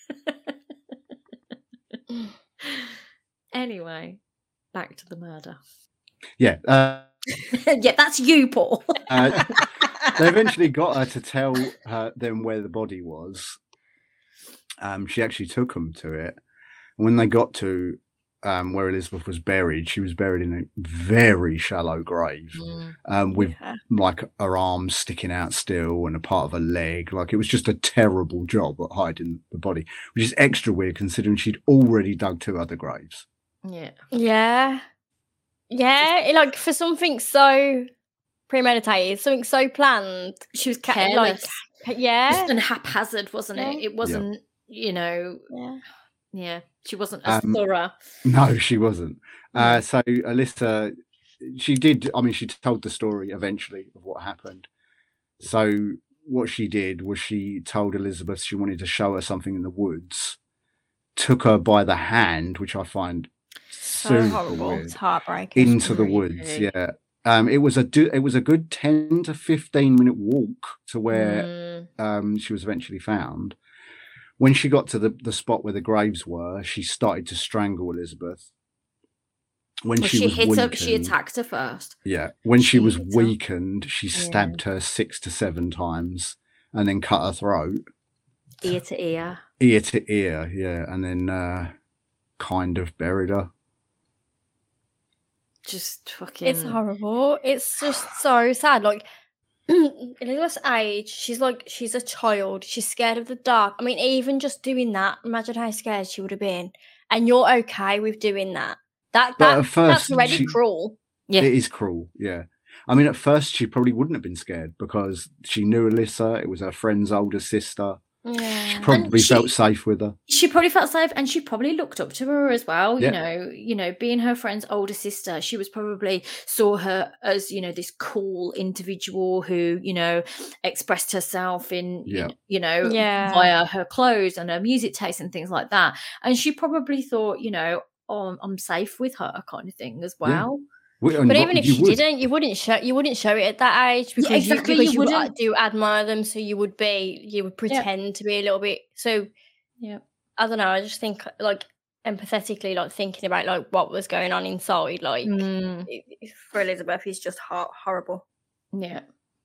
perfect. Anyway, back to the murder. Yeah. Yeah, that's you, Paul. They eventually got her to tell them where the body was. She actually took them to it. And when they got to where Elizabeth was buried, she was buried in a very shallow grave with Yeah. like her arms sticking out still and a part of her leg. Like, it was just a terrible job at hiding the body, which is extra weird considering she'd already dug 2 other graves. Yeah. Yeah. Yeah. Like for something so premeditated, something so planned. She was Like, careless. yeah. and haphazard, wasn't it? Yeah. It wasn't, you know, Yeah. she wasn't as Um, thorough. No, she wasn't. No. So Alyssa, she did. I mean, she told the story eventually of what happened. So what she did was she told Elizabeth she wanted to show her something in the woods, took her by the hand, which I find So super horrible. weird, It's heartbreaking. into the woods. Yeah. It was a good 10 to 15-minute walk to where she was eventually found. When she got to the spot where the graves were, she started to strangle Elizabeth. When Well, she she was hit her. weakened, She attacked her first. yeah, when she was hit her. weakened, she stabbed her 6 to 7 times and then cut her throat, Ear to ear. ear to ear, yeah, and then kind of buried her. Just fucking. It's horrible. It's just so sad. Like Elizabeth's age, she's a child. She's scared of the dark. I mean, even just doing that, imagine how scared she would have been. And you're okay with doing that. But at first, That's already she- cruel. Yeah. It is cruel, yeah. I mean, at first, she probably wouldn't have been scared because she knew Alyssa. It was her friend's older sister. She Yeah. probably she- felt safe with her. She probably felt safe, and she probably looked up to her as well. Yeah. You know, being her friend's older sister, she was probably saw her as this cool individual who expressed herself in Yeah. Yeah. via her clothes and her music taste and things like that. And she probably thought, oh, I'm safe with her, kind of thing as well. But But even if she didn't, you wouldn't show it at that age because exactly, because you you wouldn't. do admire them, so you would pretend to be a little bit. So Yeah. I don't know. I just think like empathetically, like thinking about like what was going on inside, like for Elizabeth is just horrible. Yeah.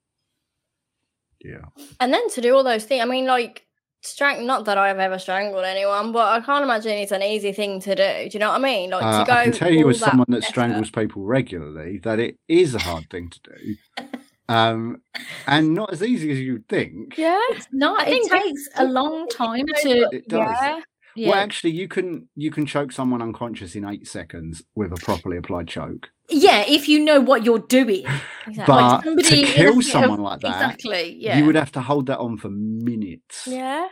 Yeah. And then to do all those things, I mean, like not that I've ever strangled anyone, but I can't imagine it's an easy thing to do. Do you know what I mean? Like to go. I can tell you, all as someone that effort. strangles people regularly, that it is a hard thing to do, and not as easy as you'd think. Yeah. No, I it think takes a long time to. It does. Yeah. Well, actually, you can choke someone unconscious in 8 seconds with a properly applied choke. Yeah, if you know what you're doing. Exactly. But to somebody in a kill bit of- someone like that, Exactly. Yeah. you would have to hold that on for minutes. Yeah.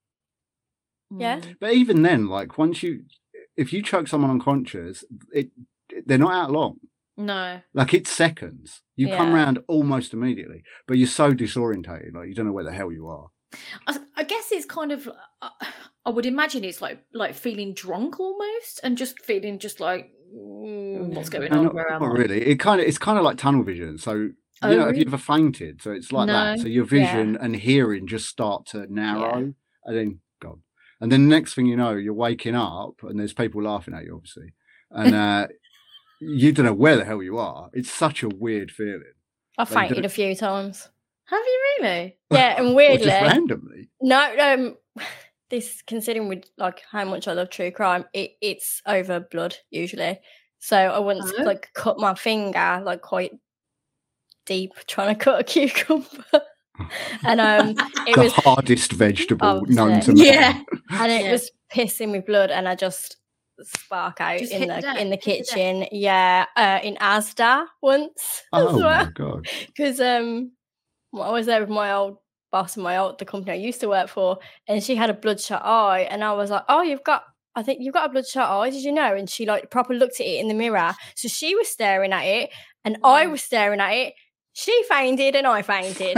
Yeah. But even then, like if you choke someone unconscious, they're not out long. No. Like it's seconds. You come Yeah. round almost immediately, but you're so disorientated, like you don't know where the hell you are. I guess it's kind of. I would imagine it's like feeling drunk almost, and just feeling just like what's going No, on? not, Where am not I? really. It's kind of like tunnel vision. So you Oh, know, have really? you ever fainted? So it's like that. No. So your vision and hearing just start to narrow, and then gone. And then the next thing you know, you're waking up, and there's people laughing at you, obviously, and you don't know where the hell you are. It's such a weird feeling. I've Like, fainted a few times. Have you really? Yeah, and Or weirdly, just randomly. no, this considering with like how much I love true crime, it's over blood usually. So I once Oh. like cut my finger like quite deep trying to cut a cucumber, and it The was hardest vegetable obviously. known to man. Yeah. and it Yeah. was pissing with blood, and I just spark out Just in hit the deck, the hit the deck. kitchen. Yeah, in Asda once Oh as well. my god. Because I was there with my old boss and the company I used to work for, and she had a bloodshot eye, and I was like, "Oh, I think you've got a bloodshot eye. Did you know?" And she like proper looked at it in the mirror. So she was staring at it, and I was staring at it. She fainted, and I fainted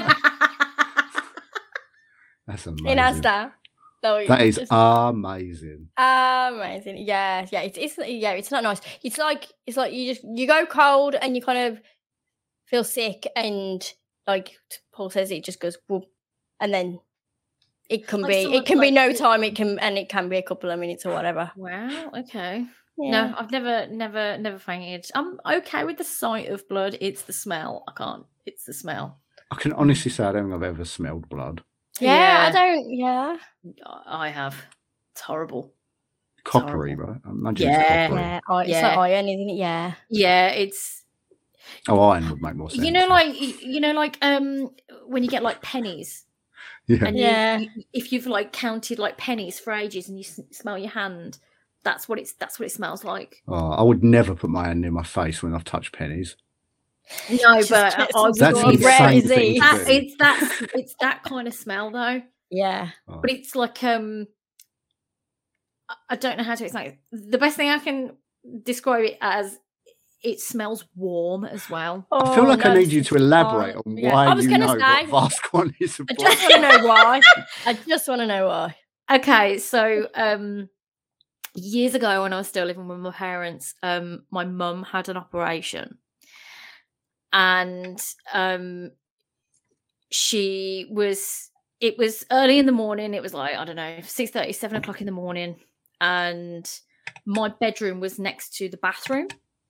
That's amazing. in Asda. So That is just amazing. amazing. Yeah, it's not nice. It's like you go cold and you kind of feel sick, and like Paul says, it just goes whoop, and then it can Like be someone, it can be like, no it- time. It can be a couple of minutes or whatever. Wow. Okay. Yeah. No, I've never fainted. I'm okay with the sight of blood. It's the smell. I can't. It's the smell. I can honestly say I don't think I've ever smelled blood. Yeah, I don't. Yeah, I have. It's horrible. Coppery, horrible. right? I imagine Yeah. it's coppery. It's Yeah. like iron, isn't it? Yeah. Yeah, it's Oh, iron would make more sense. like when you get like pennies. yeah. And Yeah. if you've like counted like pennies for ages and you smell your hand, that's what it smells like. Oh, I would never put my hand near my face when I've touched pennies. No, Just but get I some would That's sort be of rare insane thing disease. to do. it's that kind of smell though. Yeah. Oh. But it's like I don't know how to explain it. The best thing I can describe it as it smells warm as well. I feel like I need you to elaborate on why I was you gonna know say, what vast quantities of I blood. just want to know why. I just want to know why. Okay, so years ago when I was still living with my parents, my mum had an operation, and it was early in the morning. It was like, I don't know, 6:30, 7 o'clock in the morning, and my bedroom was next to the bathroom,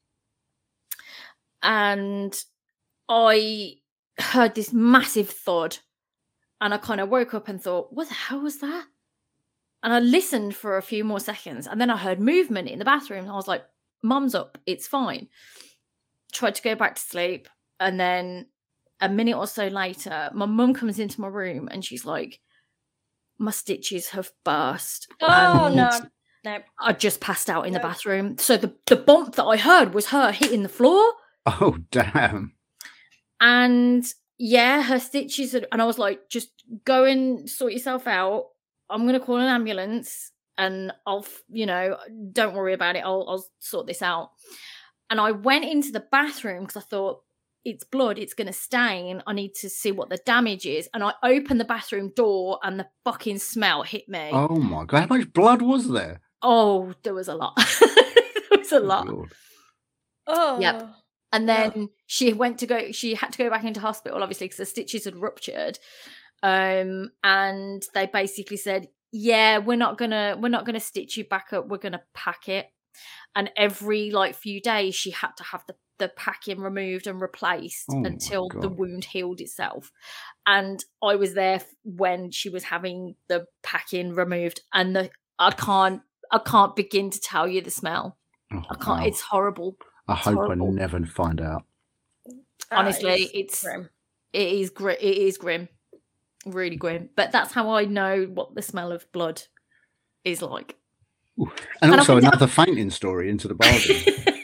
and I heard this massive thud, and I kind of woke up and thought, what the hell was that? And I listened for a few more seconds, and then I heard movement in the bathroom. I was like, Mum's up, it's fine. Tried to go back to sleep, and then a minute or so later, my mum comes into my room, and she's like, my stitches have burst. Oh, and no. No. I just passed out in the bathroom. So the bump that I heard was her hitting the floor. Oh, damn. And yeah, her stitches, and I was like, just go and sort yourself out. I'm going to call an ambulance, and I'll, don't worry about it. I'll sort this out. And I went into the bathroom because I thought, it's blood, it's going to stain. I need to see what the damage is. And I opened the bathroom door, and the fucking smell hit me. Oh, my God. How much blood was there? Oh, there was a lot. There was a lot. Lord. Oh. Yep. And then she had to go back into hospital, obviously, because the stitches had ruptured. And they basically said, yeah, we're not gonna stitch you back up, we're gonna pack it. And every few days she had to have the packing removed and replaced until the wound healed itself. And I was there when she was having the packing removed, and I can't begin to tell you the smell. Oh, I can't. Wow. It's horrible. I hope I never find out. Honestly, it's grim. It is grim. Really grim. But that's how I know what the smell of blood is like. Ooh. And also another fainting story into the bargain.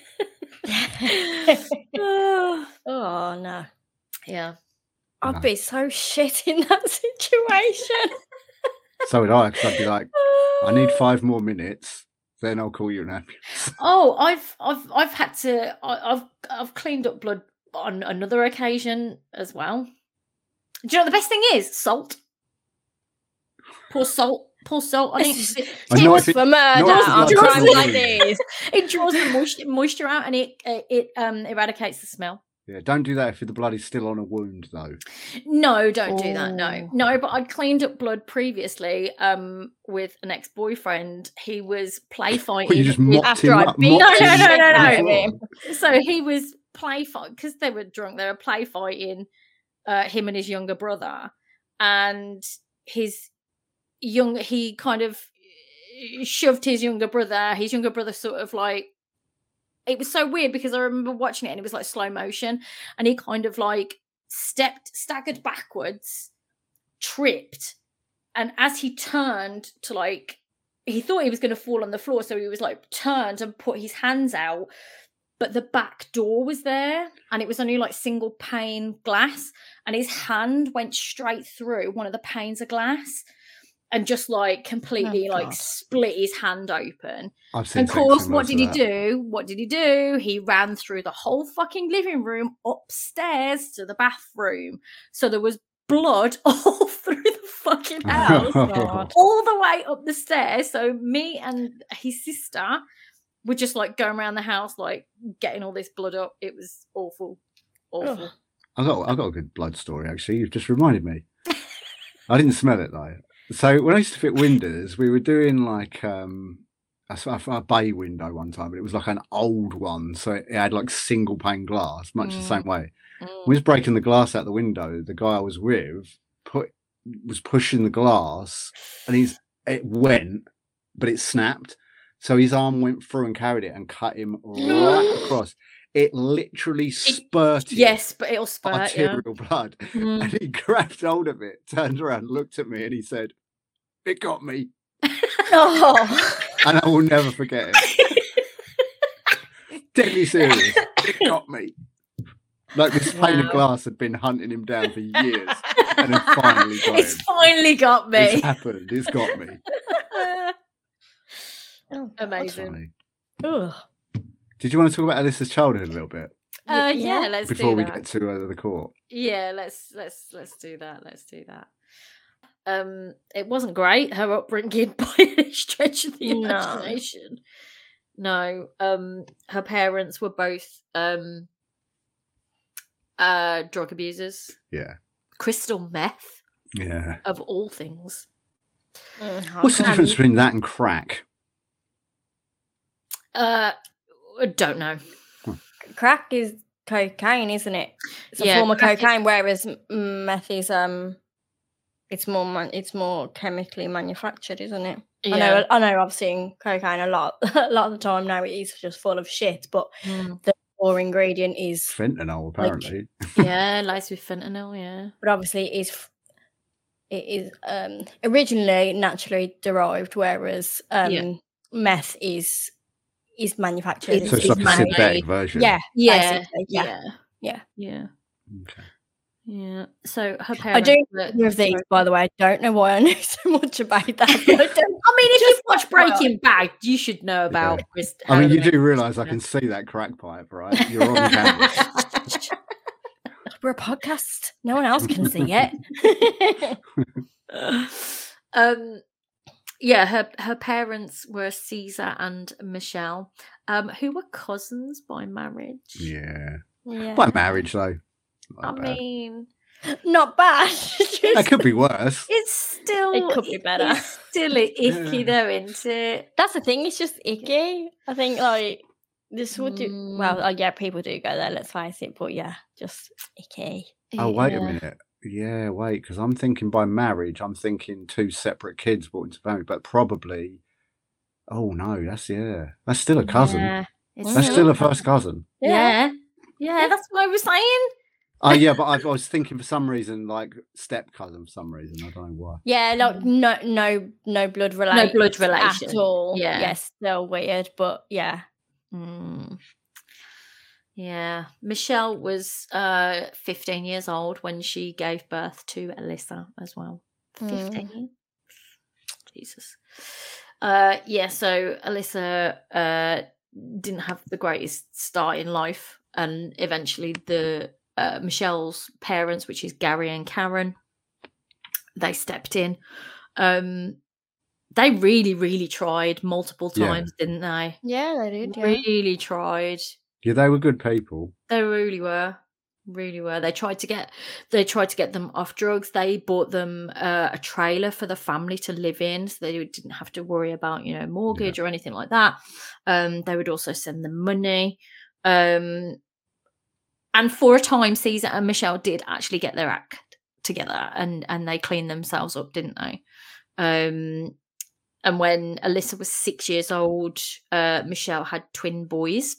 Oh no. Yeah. I'd be so shit in that situation. So would I, because I'd be like, I need 5 more minutes, then I'll call you an ambulance. Oh, I've had to. I've cleaned up blood on another occasion as well. Do you know what the best thing is? Salt. Pour salt on it. Tips for murder on crimes like these. It draws the moisture out, and it eradicates the smell. Yeah, don't do that if the blood is still on a wound, though. No, don't do that. No. But I'd cleaned up blood previously with an ex-boyfriend. He was play fighting. Well, you just mopped after him I up, beat. No. So he was play fight because they were drunk. They were play fighting. Him and his younger brother, and he kind of shoved his younger brother. His younger brother sort of it was so weird because I remember watching it and it was like slow motion, and he kind of staggered backwards, tripped, and as he turned to he thought he was going to fall on the floor, so he was turned and put his hands out, but the back door was there, and it was only single pane glass, and his hand went straight through one of the panes of glass and just completely split his hand open. And of course, what did he do? He ran through the whole fucking living room upstairs to the bathroom. So there was blood all through the fucking house, all the way up the stairs. So me and his sister were just going around the house, getting all this blood up. It was awful. Awful. I got a good blood story, actually. You've just reminded me. I didn't smell it, though. So when I used to fit windows, we were doing a bay window one time, but it was an old one. So it had single pane glass, much the same way. When we was breaking the glass out the window, the guy I was with was pushing the glass, and it went, but it snapped. So his arm went through and carried it and cut him right across. It literally spurted. Yes, but it'll spurt arterial blood. And he grabbed hold of it, turned around, looked at me, and he said, "It got me." Oh. And I will never forget it. Deadly serious. It got me. This pane of glass had been hunting him down for years, and it finally got him. It's finally got me. It's happened. It's got me. Amazing. Ugh. Did you want to talk about Alyssa's childhood a little bit Yeah, let's before do we that. get to the court? Yeah, let's do that. Let's do that. It wasn't great, her upbringing by any stretch of the No. imagination. No. Her parents were both drug abusers. Yeah. Crystal meth, Yeah. of all things. What's the difference between that and crack? Don't know. Crack is cocaine, isn't it? It's a Yeah, form of crack is- cocaine, whereas meth is it's more chemically manufactured, isn't it? Yeah. I know. I've seen cocaine a lot of the time now. It is just full of shit, but the core ingredient is. Fentanyl, apparently. Yeah, laced with fentanyl. Yeah. But obviously, it is originally naturally derived, whereas meth is manufactured. So it's like a man-made. synthetic version. Yeah, Yeah. basically, yeah. Yeah. Okay. Yeah. So her I parents. do were- know of these, by the way. I don't know why I know so much about that. But I don't. I mean, if you watch Breaking Bad, you should know about. I mean, you how do realise I can see that crack pipe, right? You're on camera. We're a podcast. No one else can see it. Yeah, her parents were Caesar and Michelle, who were cousins by marriage. Yeah. Yeah. By marriage, though. I Not bad. mean, Not bad. That could be worse. it's still It could be better. It's still icky though, isn't it? That's the thing. It's just icky. I think like this would do well. Yeah, people do go there. Let's face it. But yeah, just icky. Oh, wait a Yeah. minute. Yeah, wait, because I'm thinking by marriage, I'm thinking two separate kids brought into family, but probably. Oh no, that's still a cousin. Yeah, it's That's still a first cousin. Yeah. Yeah, that's what I was saying. Oh yeah, but I was thinking for some reason like step cousin for some reason. I don't know why. Yeah, like no blood relation. blood relation. at all. Yeah. Yes, still weird, but yeah. Yeah. Michelle was 15 years old when she gave birth to Alyssa as well. 15. Jesus. Yeah, so Alyssa didn't have the greatest start in life, and eventually the Michelle's parents, which is Gary and Karen, they stepped in. They really, really tried multiple Yeah. times, didn't they? Yeah, they did. Yeah. Really tried. Yeah, they were good people. They really were. Really were. They tried to get them off drugs. They bought them a trailer for the family to live in, so they didn't have to worry about mortgage or anything like that. They would also send them money. And for a time, Caesar and Michelle did actually get their act together, and they cleaned themselves up, didn't they? And when Alyssa was 6 years old, Michelle had twin boys.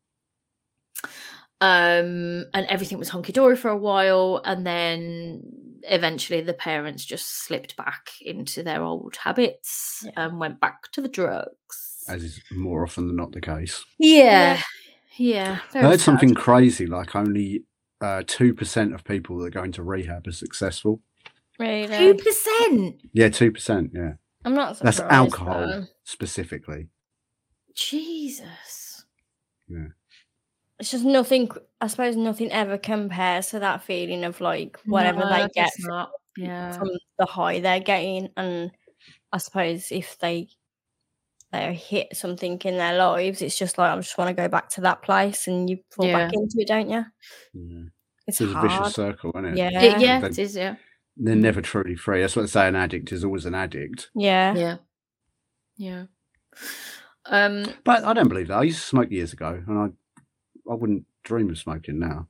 And everything was hunky-dory for a while, and then eventually the parents just slipped back into their old habits and went back to the drugs. As is more often than not the case. Yeah. I very heard sad. something crazy, like only 2% of people that go into rehab are successful. Really. 2%. Yeah, 2%. Yeah, I'm not surprised. that's alcohol though. specifically. Jesus. Yeah. It's just nothing. I suppose nothing ever compares to that feeling of like whatever No, they I get guess not. Yeah. from the high they're getting, and I suppose if they hit something in their lives, it's just like I just want to go back to that place, and you fall back into it, don't you? Yeah. It's It's a hard. vicious circle, isn't it? Yeah. Yeah, They- it is, yeah. They're never truly free. That's what they say. An addict is always an addict. Yeah. Yeah. But I don't believe that. I used to smoke years ago, and I wouldn't dream of smoking now.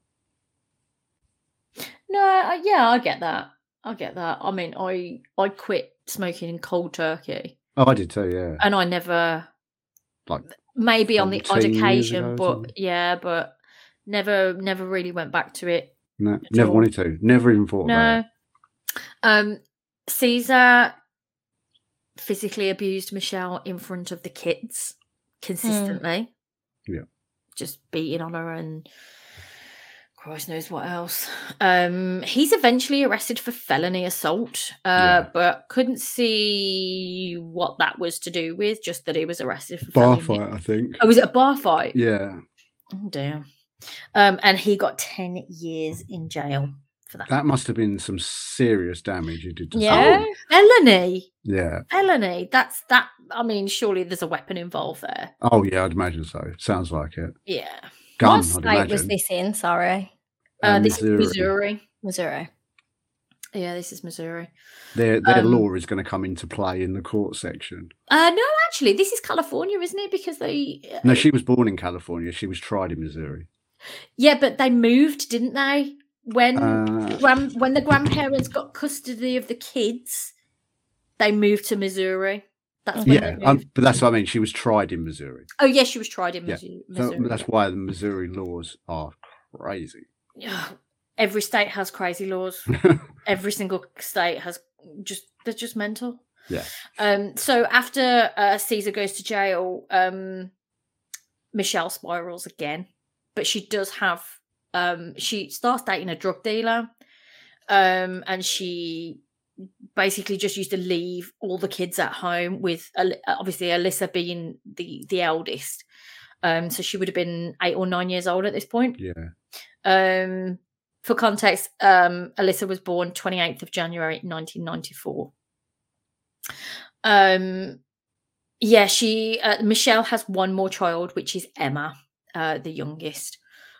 No, I get that. I mean, I quit smoking in cold turkey, Oh, I did too. Yeah. and I never, Like maybe on the odd 14 years occasion, ago or but something? yeah, but never really went back to it. No, never all. wanted to. Never even thought about No. it. Caesar physically abused Michelle in front of the kids consistently. Yeah. Just beating on her and Christ knows what else. He's eventually arrested for felony assault, but couldn't see what that was to do with, just that he was arrested for Bar felony. fight, I think. Oh, was it a bar fight? Yeah. Oh, damn. And he got 10 years in jail for that. That must have been some serious damage you did to Yeah. Felony. Yeah. Felony. That's that. I mean, surely there's a weapon involved there. Oh, yeah, I'd imagine so. Sounds like it. Yeah. Gun, What I'd state imagine. was this in? Sorry. This is Missouri. Missouri. Yeah, this is Missouri. Their law is going to come into play in the court section. No, actually, this is California, isn't it? Because they... No, she was born in California. She was tried in Missouri. Yeah, but they moved, didn't they? When the grandparents got custody of the kids, they moved to Missouri. That's when they moved. But that's what I mean. She was tried in Missouri. Oh, yes, she was tried in Yeah. Missouri. So that's why the Missouri laws are crazy. Every state has crazy laws. Every single state has they're just mental. Yeah. So after Caesar goes to jail, Michelle spirals again, but she does have she starts dating a drug dealer, and she basically just used to leave all the kids at home, with obviously Alyssa being the eldest. So she would have been 8 or 9 years old at this point. Yeah. For context, Alyssa was born 28th of January 1994. Michelle has one more child, which is Emma, the youngest.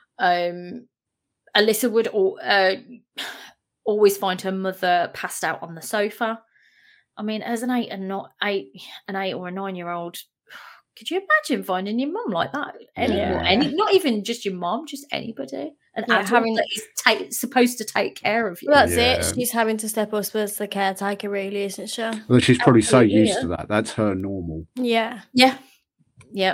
Alyssa would always find her mother passed out on the sofa. I mean, as an 8 or a 9-year-old, could you imagine finding your mum like that? Not even just your mum, just anybody. An adult that is supposed to take care of you. Well, that's it. She's having to step up as the caretaker, really, isn't she? Well, she's probably so used to that. That's her normal. Yeah. Yeah. Yeah.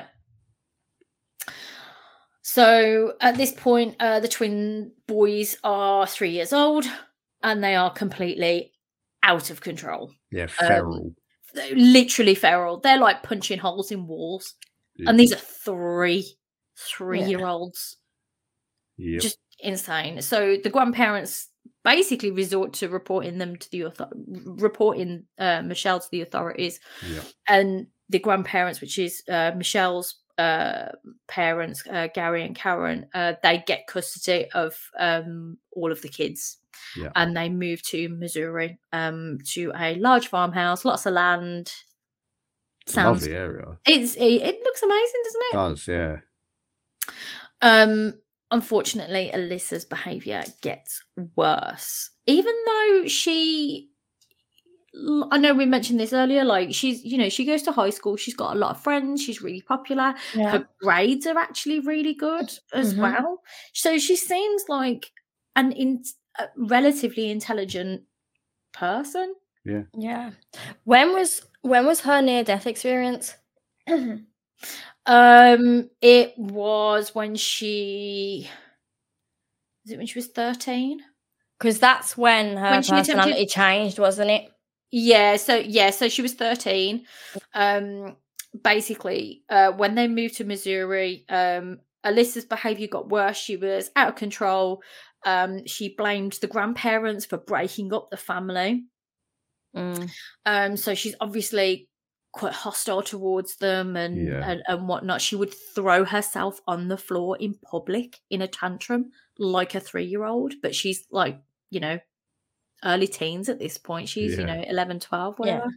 So at this point, the twin boys are 3 years old, and they are completely out of control. Yeah, feral. Literally feral. They're like punching holes in walls. Yeah. And these are three-year-olds. Yep. Just insane. So the grandparents basically resort to reporting them to the Michelle to the authorities. Yep. And the grandparents, which is Michelle's parents, Gary and Karen, they get custody of all of the kids. Yeah. And they move to Missouri, to a large farmhouse, lots of land. Lovely area. It looks amazing, doesn't it? It does, yeah. Unfortunately, Alyssa's behaviour gets worse. Even though I know we mentioned this earlier, like she goes to high school, she's got a lot of friends, she's really popular. Yeah. Her grades are actually really good as well. So she seems like a relatively intelligent person. Yeah. Yeah. When was her near-death experience? It was when she was 13? Because that's when her personality changed, wasn't it? Yeah, so she was 13. Basically, when they moved to Missouri, Alyssa's behavior got worse. She was out of control. She blamed the grandparents for breaking up the family. So she's obviously quite hostile towards them and whatnot. She would throw herself on the floor in public in a tantrum like a 3-year-old, but she's like, early teens at this point. She's 11, 12, whatever.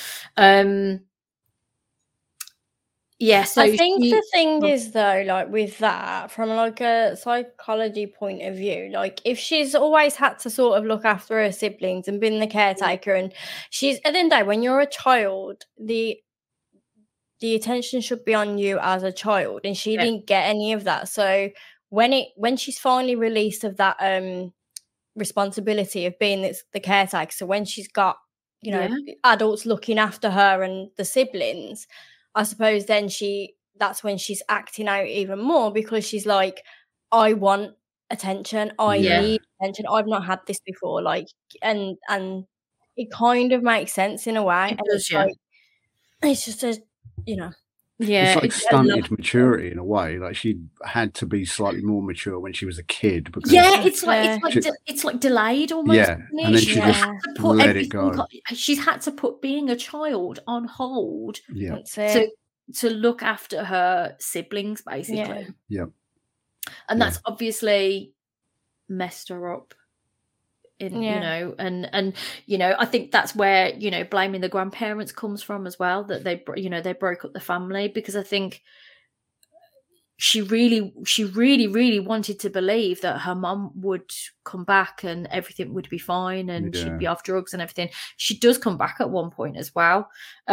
So I think the thing is, though, like with that, from like a psychology point of view, like if she's always had to sort of look after her siblings and been the caretaker, and she's at the end of the day, when you're a child, the attention should be on you as a child, and she didn't get any of that. So when she's finally released of that responsibility of being the caretaker, so when she's got adults looking after her and the siblings, I suppose then that's when she's acting out even more, because she's like, I want attention, I need attention, I've not had this before, like, and it kind of makes sense in a way. It does, it's just a Yeah, It's like it's- I love- stunted maturity in a way. Like she had to be slightly more mature when she was a kid. Because Yeah, it's like She- it's like delayed almost. Yeah, isn't it? and then She's she had just to put let it everything go. She's had to put being a child on hold Yeah, That's it. to look after her siblings, basically. yeah. And Yeah. that's obviously messed her up. In, Yeah. You know, and you know, I think that's where, you know, blaming the grandparents comes from as well, that they broke up the family, because I think she really wanted to believe that her mum would come back and everything would be fine and she'd be off drugs and everything. She does come back at one point as well.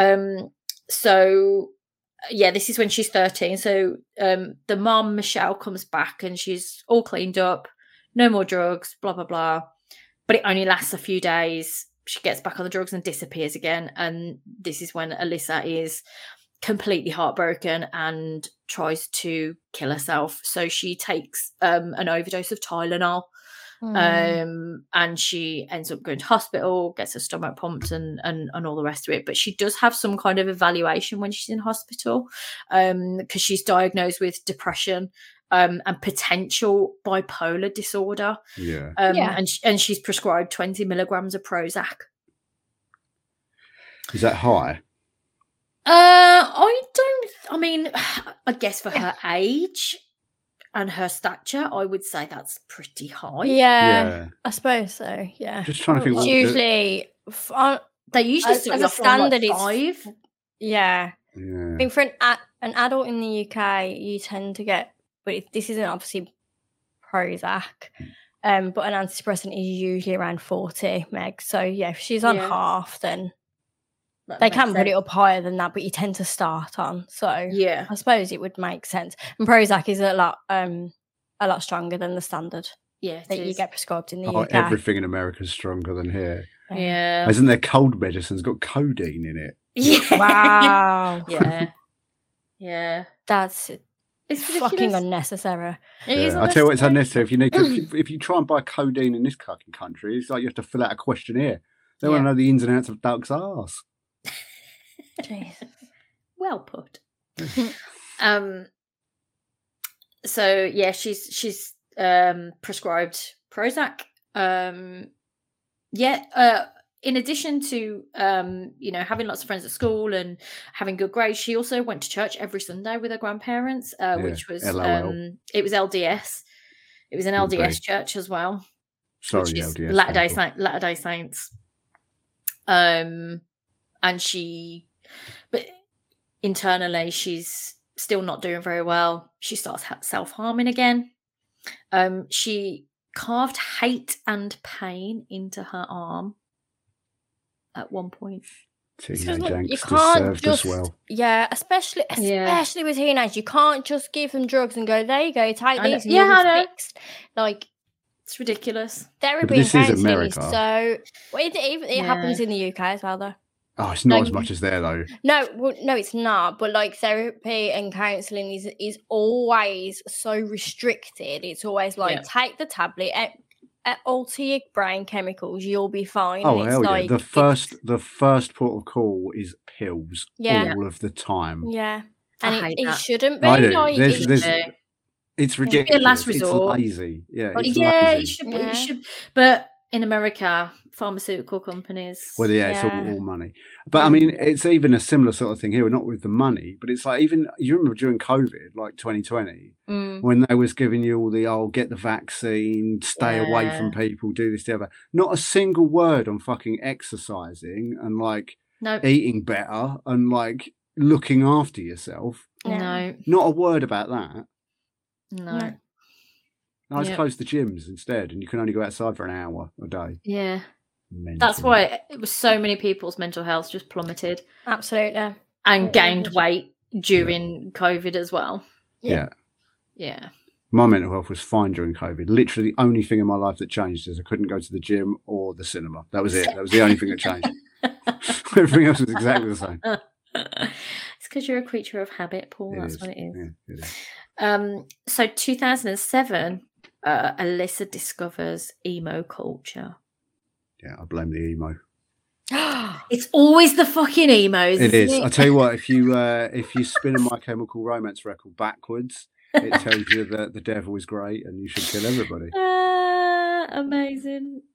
So yeah, this is when she's 13. So the mum, Michelle, comes back and she's all cleaned up, no more drugs, blah blah blah. But it only lasts a few days. She gets back on the drugs and disappears again. And this is when Alyssa is completely heartbroken and tries to kill herself. So she takes an overdose of Tylenol, and she ends up going to hospital, gets her stomach pumped and all the rest of it. But she does have some kind of evaluation when she's in hospital, because she's diagnosed with depression and potential bipolar disorder. Yeah. And she's prescribed 20 milligrams of Prozac. Is that high? I mean, I guess for her age and her stature, I would say that's pretty high. Yeah, I suppose so. Yeah. Just trying to think. It's usually they usually as start a off on like standard, 5. Yeah. Yeah. I think for an adult in the UK, you tend to get, but this isn't obviously Prozac, but an antidepressant is usually around 40 meg. So yeah, if she's on half, then they can put it up higher than that, but you tend to start on. So yeah, I suppose it would make sense. And Prozac is a lot stronger than the standard. Yeah, that you get prescribed in the UK. Everything in America is stronger than here. Yeah. Isn't there cold medicine's got codeine in it? Yeah. Wow. Yeah. Yeah. It's fucking unnecessary. It is I tell you what, it's unnecessary. If you need to, if you try and buy codeine in this fucking country, it's like you have to fill out a questionnaire. They want to know the ins and outs of Doug's arse. Jeez. Well put. So yeah, she's prescribed Prozac. In addition to having lots of friends at school and having good grades, she also went to church every Sunday with her grandparents, which was it was LDS. It was an LDS church as well. Sorry, which is LDS. Latter-day Saints. And but internally she's still not doing very well. She starts self-harming again. She carved hate and pain into her arm at one point. Teenage angst you can't served us well. Yeah, especially with teenagers, you can't just give them drugs and go, there you go, take these and I know. fixed. Like, it's ridiculous. Therapy this and is counselling America. is so. Well, it happens in the UK as well, though. Oh, it's not as much as there though. No, it's not. But like therapy and counselling is always so restricted. It's always like take the tablet, alter your brain chemicals, you'll be fine. Oh hell yeah! Like, The first port of call is pills all of the time. Yeah, and it that. shouldn't be. I do. Like, It's ridiculous. It should be a last resort. It's lazy. Yeah, But it's lazy. lazy. It should. But in America, pharmaceutical companies. Well, it's all money. But I mean, it's even a similar sort of thing here. Not with the money, but it's like even you remember during COVID, like 2020, when they was giving you all the get the vaccine, stay away from people, do this, the other. Not a single word on fucking exercising and like eating better and like looking after yourself. No, not a word about that. No. I just closed the gyms instead, and you can only go outside for an hour a day. Yeah. Mental. That's why it was so many people's mental health just plummeted. Absolutely. And gained weight during COVID as well. Yeah. Yeah. My mental health was fine during COVID. Literally the only thing in my life that changed is I couldn't go to the gym or the cinema. That was it. That was the only thing that changed. Everything else was exactly the same. It's because you're a creature of habit, Paul. That's what it is. Yeah, it is. So 2007, Alyssa discovers emo culture. Yeah, I blame the emo. It's always the fucking emos. It is. isn't I tell you what, if you spin a My Chemical Romance record backwards, it tells you that the devil is great and you should kill everybody. Amazing.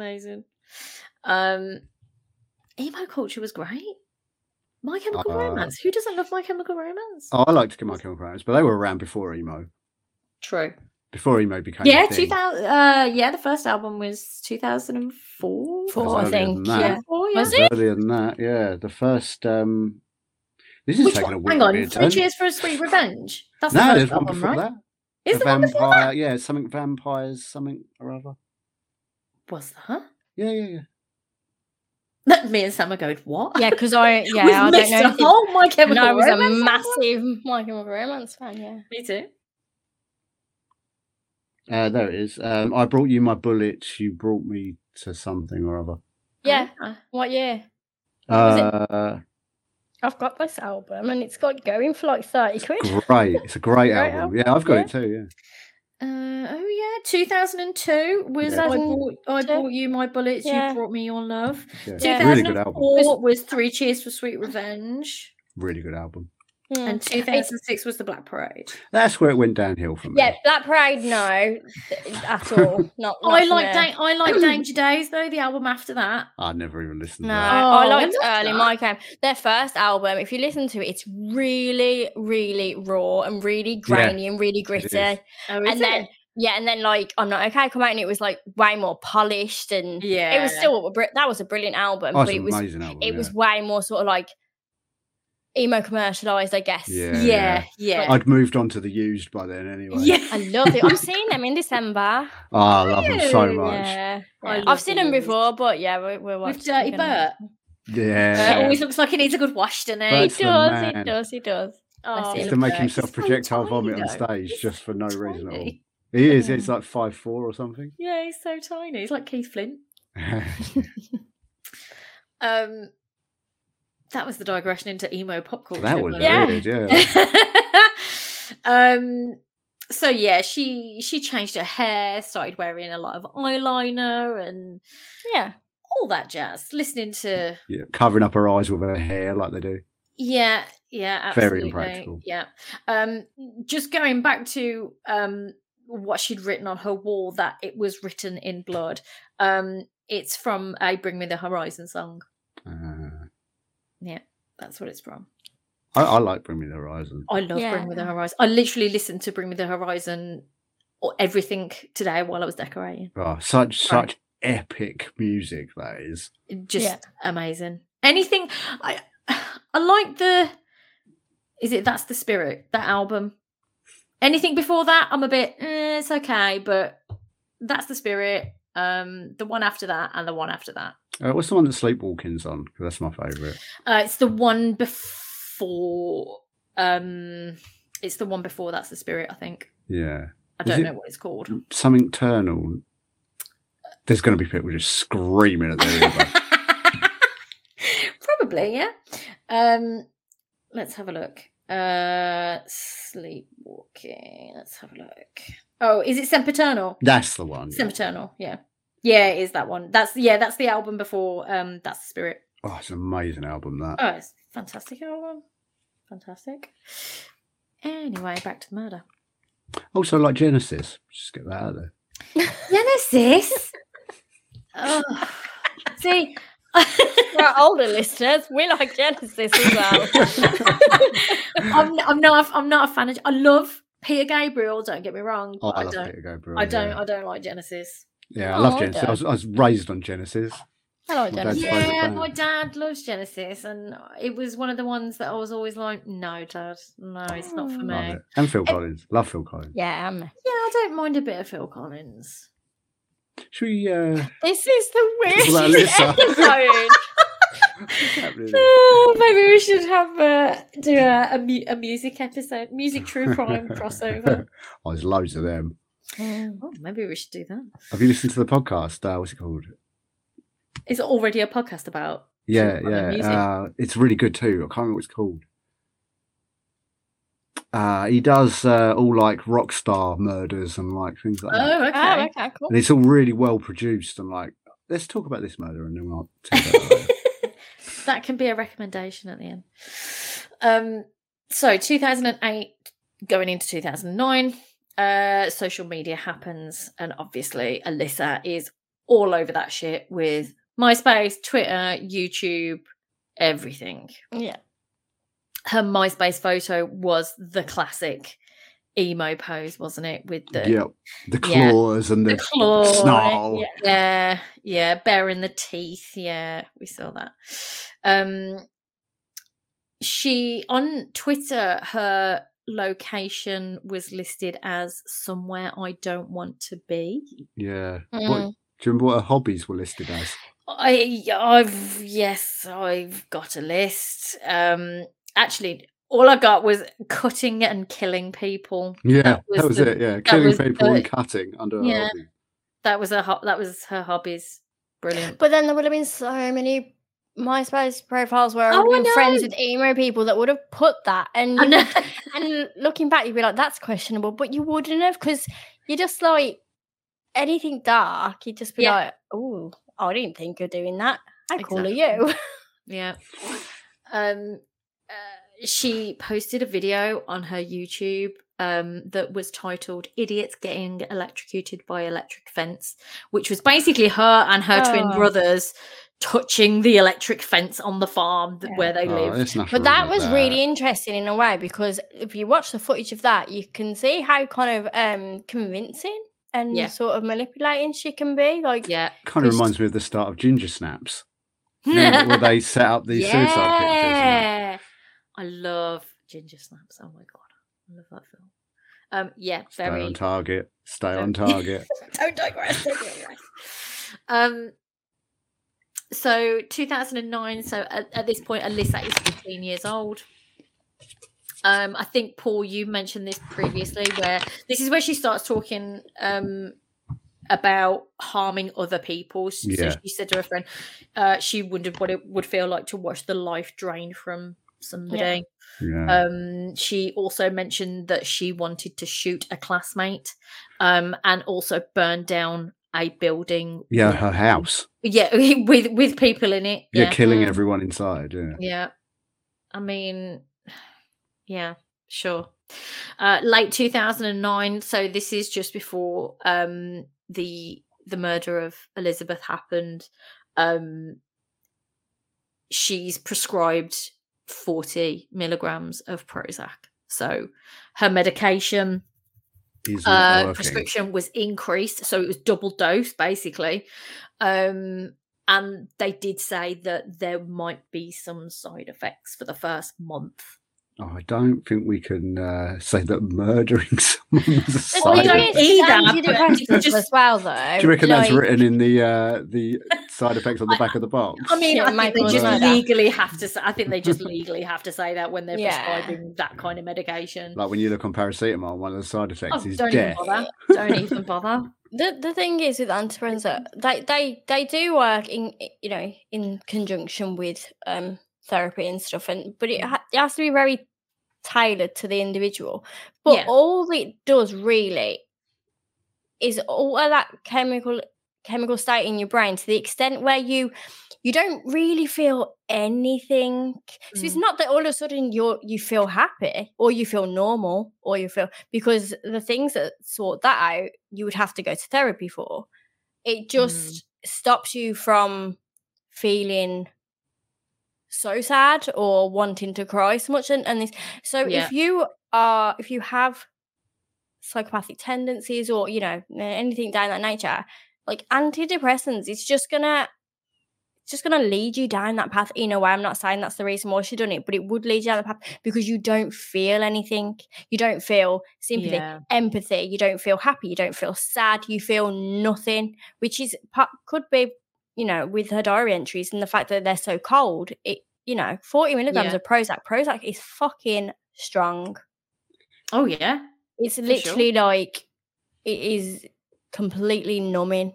Emo culture was great. My Chemical Romance. Who doesn't love My Chemical Romance? Oh, I liked My Chemical Romance, but they were around before emo. True. Before emo became Yeah, a thing. 2000. The first album was 2004. It was I earlier think. than that. Yeah, 4, yeah. Was It was earlier than that, yeah. The first this is Which taking a one? Hang on, weird Three turn. Cheers for a Sweet Revenge. That's the No, first there's one album, before right? that. Is the one before that? Yeah, something vampires, something or other. Was that? Yeah. Me and Sam are going, what? Yeah, because I We've don't missed know. a whole My Chemical No, I was Romance a album. massive My Chemical Romance fan. Yeah. Me too. There it is. I brought you my bullets. You brought me to something or other. Yeah. Ah. What year? Was Uh, I've got this album and it's got going for like 30 quid. great. It's a great Great album. album, Yeah, I've got yeah. it too. Yeah. 2002 was Yeah. I brought you my bullets, Yeah. you brought me your love. Yeah. Really good album. 2004 was Three Cheers for Sweet Revenge, Really good album. and 2006 was The Black Parade. That's where it went downhill for me. Yeah, Black Parade, no, at all. Not I for like me. I like Danger Days though. The album after that. I never even listened No, to that. I Oh, liked I love early that. My Chem. Their first album, if you listen to it, it's really, really raw and really grainy and really gritty. is. Oh, And then like I'm Not Okay come out and it was like way more polished and it was still that was a brilliant album, Oh, it's but an it was amazing album. it was way more sort of like emo commercialized, I guess. Yeah. yeah. I'd moved on to the Used by then anyway. Yeah. I love it. I'm seeing them in December. Oh, I love them so much. Yeah, I love I've seen the them Used. before, but yeah, we're watching. With Dirty Bert. Yeah. It always looks like he needs a good wash, doesn't he? Bert's He the does, man. he does, he does. Oh, He used He's to make Bert. himself He's so projectile tiny, vomit on though. stage He's just for no reason at all. tiny. He is. He's like 5'4" or something. Yeah, he's so tiny. He's like Keith Flint. That was the digression into emo pop culture. That was wasn't weird, yeah. it? So yeah, she changed her hair, started wearing a lot of eyeliner and Yeah. all that jazz. Listening to Yeah, covering up her eyes with her hair like they do. yeah, absolutely. Very impractical. Yeah. Just going back to what she'd written on her wall, that it was written in blood. It's from a Bring Me the Horizon song. Yeah, that's what it's from. I like Bring Me the Horizon. I love Bring Me the Horizon. I literally listened to Bring Me the Horizon or everything today while I was decorating. Oh, such epic music that is. Just amazing. Anything I like the That's the Spirit, that album. Anything before that, I'm a bit it's okay, but That's the Spirit. The one after that and the one after that. What's the one that Sleepwalking's on? Because that's my favourite. It's the one before. It's the one before That's the Spirit, I think. Yeah. I don't know what it's called. Something Eternal. There's going to be people just screaming at their earbuds. Probably, yeah. Let's have a look. Sleepwalking. Let's have a look. Oh, is it Sempiternal? That's the one. Yeah. Sempiternal, yeah. Yeah, it is that one. That's the album before That's the Spirit. Oh, it's an amazing album, that. Oh, it's a fantastic album. Fantastic. Anyway, back to the murder. Also, like Genesis. Just get that out there. Genesis? Oh. See, For our older listeners, we like Genesis as well. I'm not a fan of. I love Peter Gabriel. Don't get me wrong. Oh, But I love Peter Gabriel. I don't like Genesis. Yeah, I love Oh, Genesis. okay. I was raised on Genesis. I like My dad's Genesis. favourite Yeah, band. my dad loves Genesis, and it was one of the ones that I was always like, "No, Dad, no, it's not for me." Love it. And Phil Collins. Love Phil Collins. Yeah, Yeah, I don't mind a bit of Phil Collins. Should we this is the Talk about weirdest Alyssa. episode. Oh, maybe we should have do a music episode, music true crime crossover. Oh, there's loads of them. Oh, maybe we should do that. Have you listened to the podcast? What's it called? Is it already a podcast about? Yeah, true crime and music? yeah. It's really good too. I can't remember what it's called. He does all like rock star murders and like things like that. Oh, okay. Oh, okay, cool. And it's all really well produced and like, let's talk about this murder and then I'll tell you about that later. That can be a recommendation at the end. So 2008 going into 2009, social media happens, and obviously Alyssa is all over that shit with MySpace, Twitter, YouTube, everything. Yeah. Her MySpace photo was the classic emo pose, wasn't it? With the claws and the claws, snarl. Yeah, baring the teeth. Yeah, we saw that. She on Twitter, her location was listed as somewhere I don't want to be. Yeah. Do you remember what her hobbies were listed as? I've got a list. Actually, all I got was cutting and killing people. Yeah, that was it. Yeah, killing people and cutting under her hobby. That was her hobbies. Brilliant. But then there would have been so many MySpace profiles where I would have been friends with emo people that would have put that, and and looking back, you'd be like, that's questionable, but you wouldn't have, because you're just like, anything dark, you'd just be like, oh, I didn't think you're doing that. How cool are you? Yeah. She posted a video on her YouTube that was titled "Idiots Getting Electrocuted by Electric Fence," which was basically her and her twin brothers touching the electric fence on the farm where they live. But that was really interesting in a way, because if you watch the footage of that, you can see how kind of convincing and sort of manipulating she can be. Like, kind of reminds me of the start of Ginger Snaps. Where they set up these suicide pictures. I love Ginger Snaps. Oh my god, I love that film. Very Stay on target. Stay on target. Don't digress. So 2009. So at this point, Alyssa is 15 years old. I think, Paul, you mentioned this previously, where this is where she starts talking about harming other people. So she said to her friend, she wondered what it would feel like to watch the life drain from somebody. She also mentioned that she wanted to shoot a classmate, and also burn down a building. Her house. With people in it. Killing everyone inside. I mean, sure. Late 2009. So this is just before the murder of Elizabeth happened. She's prescribed 40 milligrams of Prozac. So her medication prescription was increased, so it was double dose basically. And they did say that there might be some side effects for the first month. I don't think we can say that murdering someone was a side effect. As well, though. Do you reckon that's written in the side effects on the back of the box? I mean, I think they just legally have to say. I think they just legally have to say that when they're prescribing that kind of medication. Like when you look on paracetamol, one of the side effects is don't death. Don't even bother. The thing is with antidepressants, they do work in conjunction with therapy and stuff, but it has to be very tailored to the individual. But all it does really is all of that chemical state in your brain, to the extent where you don't really feel anything. So it's not that all of a sudden you feel happy or you feel normal or you feel, because the things that sort that out you would have to go to therapy for. It just stops you from feeling so sad or wanting to cry so much, and this. So if you have psychopathic tendencies or anything down that nature, like antidepressants, it's just gonna lead you down that path in a way. I'm not saying that's the reason why she done it, but it would lead you down the path because you don't feel anything. You don't feel sympathy, empathy. You don't feel happy. You don't feel sad. You feel nothing, which could be, with her diary entries and the fact that they're so cold. 40 milligrams of Prozac. Prozac is fucking strong. Oh yeah, it's literally like, it is completely numbing.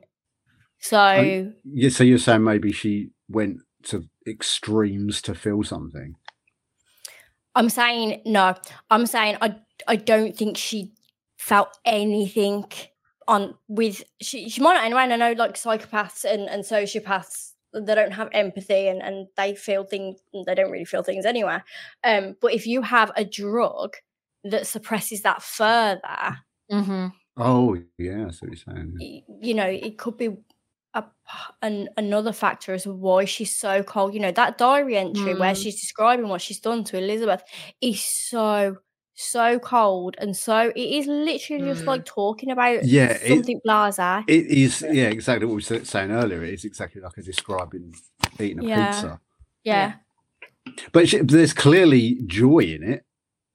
So so you're saying maybe she went to extremes to feel something? I'm saying no. I'm saying I don't think she felt anything on with she might not anyway. And I know like psychopaths and sociopaths they don't have empathy and they feel things. They don't really feel things anyway. But if you have a drug that suppresses that further, Oh yeah, that's what you're saying. you know, it could be another factor as to why she's so cold. You know, that diary entry where she's describing what she's done to Elizabeth is so cold, and so it is literally just like talking about something blasé. It is, yeah, exactly what we were saying earlier. It is exactly like a describing eating a pizza. Yeah. But there's clearly joy in it.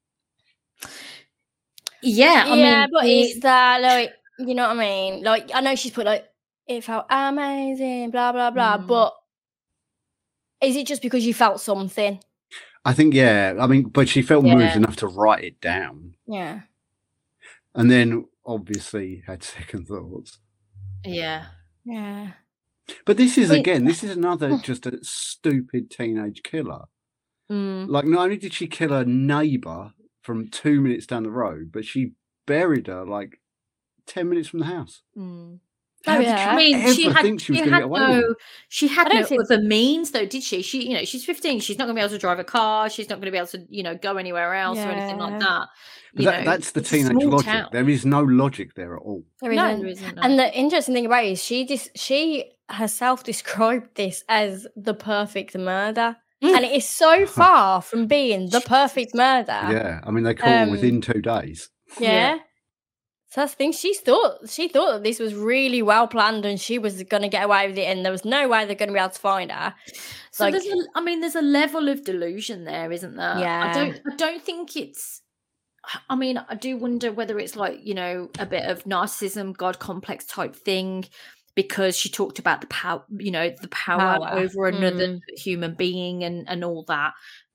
Yeah, I mean, but it's that, like, you know what I mean? Like, I know she's put like, it felt amazing, blah blah blah, but is it just because you felt something? I think, yeah. I mean, but she felt moved enough to write it down. Yeah. And then obviously had second thoughts. Yeah. But this is another just a stupid teenage killer. Like, not only did she kill her neighbour from 2 minutes down the road, but she buried her like 10 minutes from the house. I mean, she had no with other means, though, did she? She, you know, she's 15. She's not going to be able to drive a car. She's not going to be able to, you know, go anywhere else or anything like that. That's the teenage logic. Town. There is no logic there at all. There isn't. No. And the interesting thing about it is she herself described this as the perfect murder. And it is so far from being the perfect murder. Yeah, I mean, they caught her within 2 days. Yeah. So that's the thing. She thought that this was really well planned and she was going to get away with it, and there was no way they're going to be able to find her. So like, there's a level of delusion there, isn't there? Yeah. I don't think it's. I mean, I do wonder whether it's like, you know, a bit of narcissism, God complex type thing, because she talked about the power, you know, the power over another human being and all that.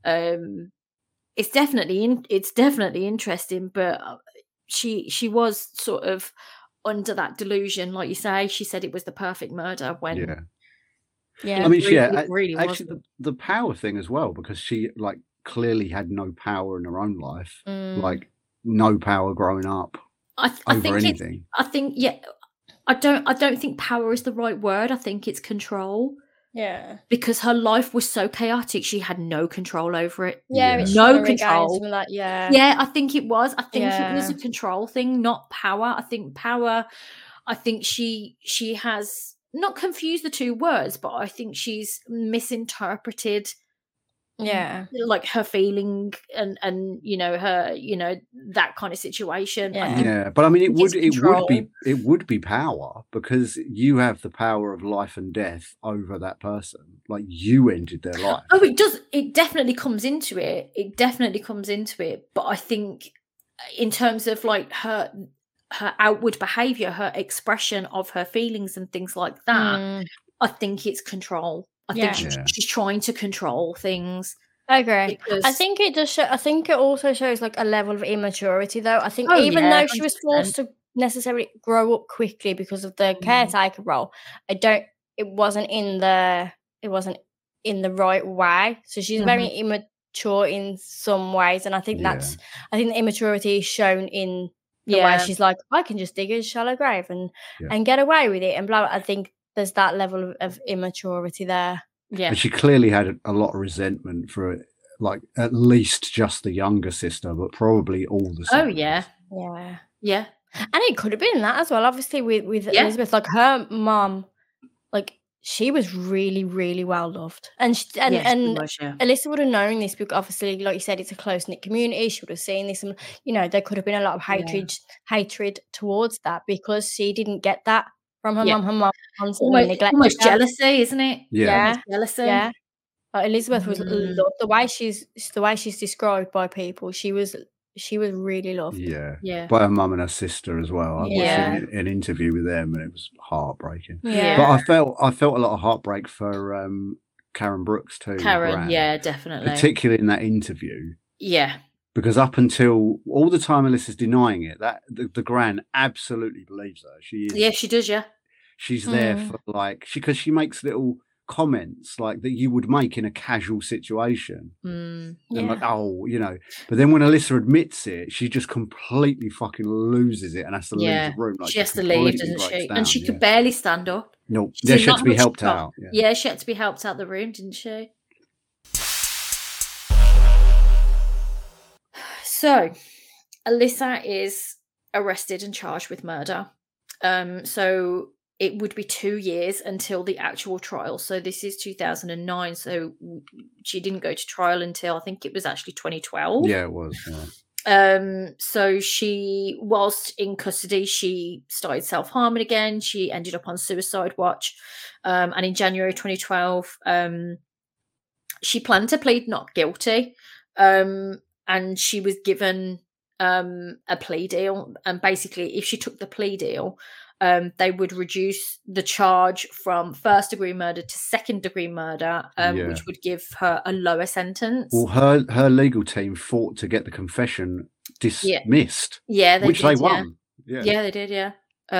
It's definitely interesting, but she was sort of under that delusion, like you say. She said it was the perfect murder when. Yeah. I mean, really actually, the power thing as well, because she like clearly had no power in her own life, like no power growing up over anything. I don't think power is the right word. I think it's control. Yeah. Because her life was so chaotic, she had no control over it. Yeah, it's no control. Like, yeah, I think it was. I think it was a control thing, not power. I think she has not confused the two words, but I think she's misinterpreted like her feeling and you know, her, you know, that kind of situation. But I mean, it would be power, because you have the power of life and death over that person. Like, you ended their life. Oh, it definitely comes into it, but I think in terms of like her outward behavior, her expression of her feelings and things like that, I think it's control. I think she's trying to control things. I agree. I think it does. I think it also shows like a level of immaturity, though. I think even though she was forced to necessarily grow up quickly because of the caretaker role, it wasn't in the right way. So she's very immature in some ways, and I think I think the immaturity is shown in the way she's like, I can just dig a shallow grave and get away with it, and blah. I think there's that level of immaturity there. Yeah. And she clearly had a lot of resentment for it, like at least just the younger sister, but probably all the siblings. Oh yeah. And it could have been that as well. Obviously, with Elizabeth, like her mom, like she was really, really well loved, and Alyssa would have known this because obviously, like you said, it's a close knit community. She would have seen this, and you know, there could have been a lot of hatred towards that because she didn't get that from her mum. Her mum almost jealousy, isn't it? Yeah. Jealousy. Yeah. Elizabeth was loved. The way she's described by people, she was really loved. Yeah. By her mum and her sister as well. I watched an interview with them, and it was heartbreaking. Yeah. But I felt a lot of heartbreak for Karen Brooks too. Karen, definitely. Particularly in that interview. Yeah. Because up until all the time Alyssa's denying it, that the Gran absolutely believes her. She is. Yeah, she does. Yeah, she's there for like because she makes little comments like that you would make in a casual situation. Mm. And like, oh, you know, but then when Alyssa admits it, she just completely fucking loses it and has to leave the room. Like, she has to leave, doesn't she? And she could barely stand up. No, she had to be helped out. Yeah, she had to be helped out the room, didn't she? So, Alyssa is arrested and charged with murder. So it would be 2 years until the actual trial. So this is 2009. So she didn't go to trial until I think it was actually 2012. Yeah, it was. Yeah. So she, whilst in custody, she started self-harming again. She ended up on suicide watch. And in January 2012, she planned to plead not guilty. And she was given a plea deal. And basically, if she took the plea deal, they would reduce the charge from first-degree murder to second-degree murder, which would give her a lower sentence. Well, her legal team fought to get the confession dismissed. Yeah, they did, won. Yeah, they did, yeah.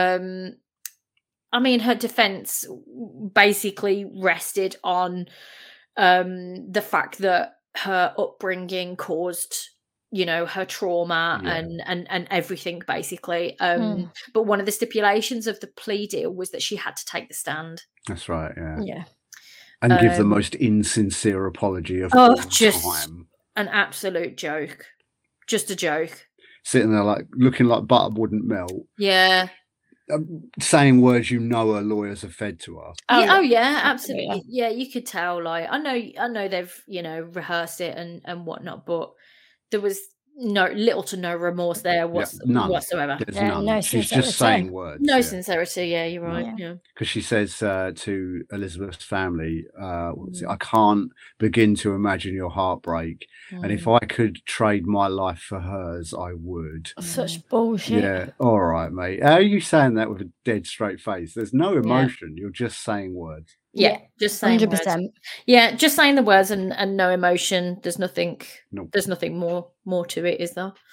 I mean, her defense basically rested on the fact that her upbringing caused, you know, her trauma and everything, basically. But one of the stipulations of the plea deal was that she had to take the stand. That's right, Yeah. And give the most insincere apology of all time. An absolute joke. Just a joke. Sitting there like looking like butter wouldn't melt. Yeah. Saying words you know her lawyers have fed to her. Yeah, absolutely. Yeah, you could tell. Like, I know they've, you know, rehearsed it and whatnot, but there was little to no remorse there whatsoever. None. No She's sincerity. just saying words. No sincerity. Yeah, you're right. Yeah. Because she says to Elizabeth's family, I can't begin to imagine your heartbreak. And if I could trade my life for hers, I would. Such bullshit. Yeah. All right, mate. How are you saying that with a dead straight face? There's no emotion. You're just saying words. Yeah, just saying 100%. words. Yeah, just saying the words and no emotion. There's nothing. Nope. There's nothing more to it, is there?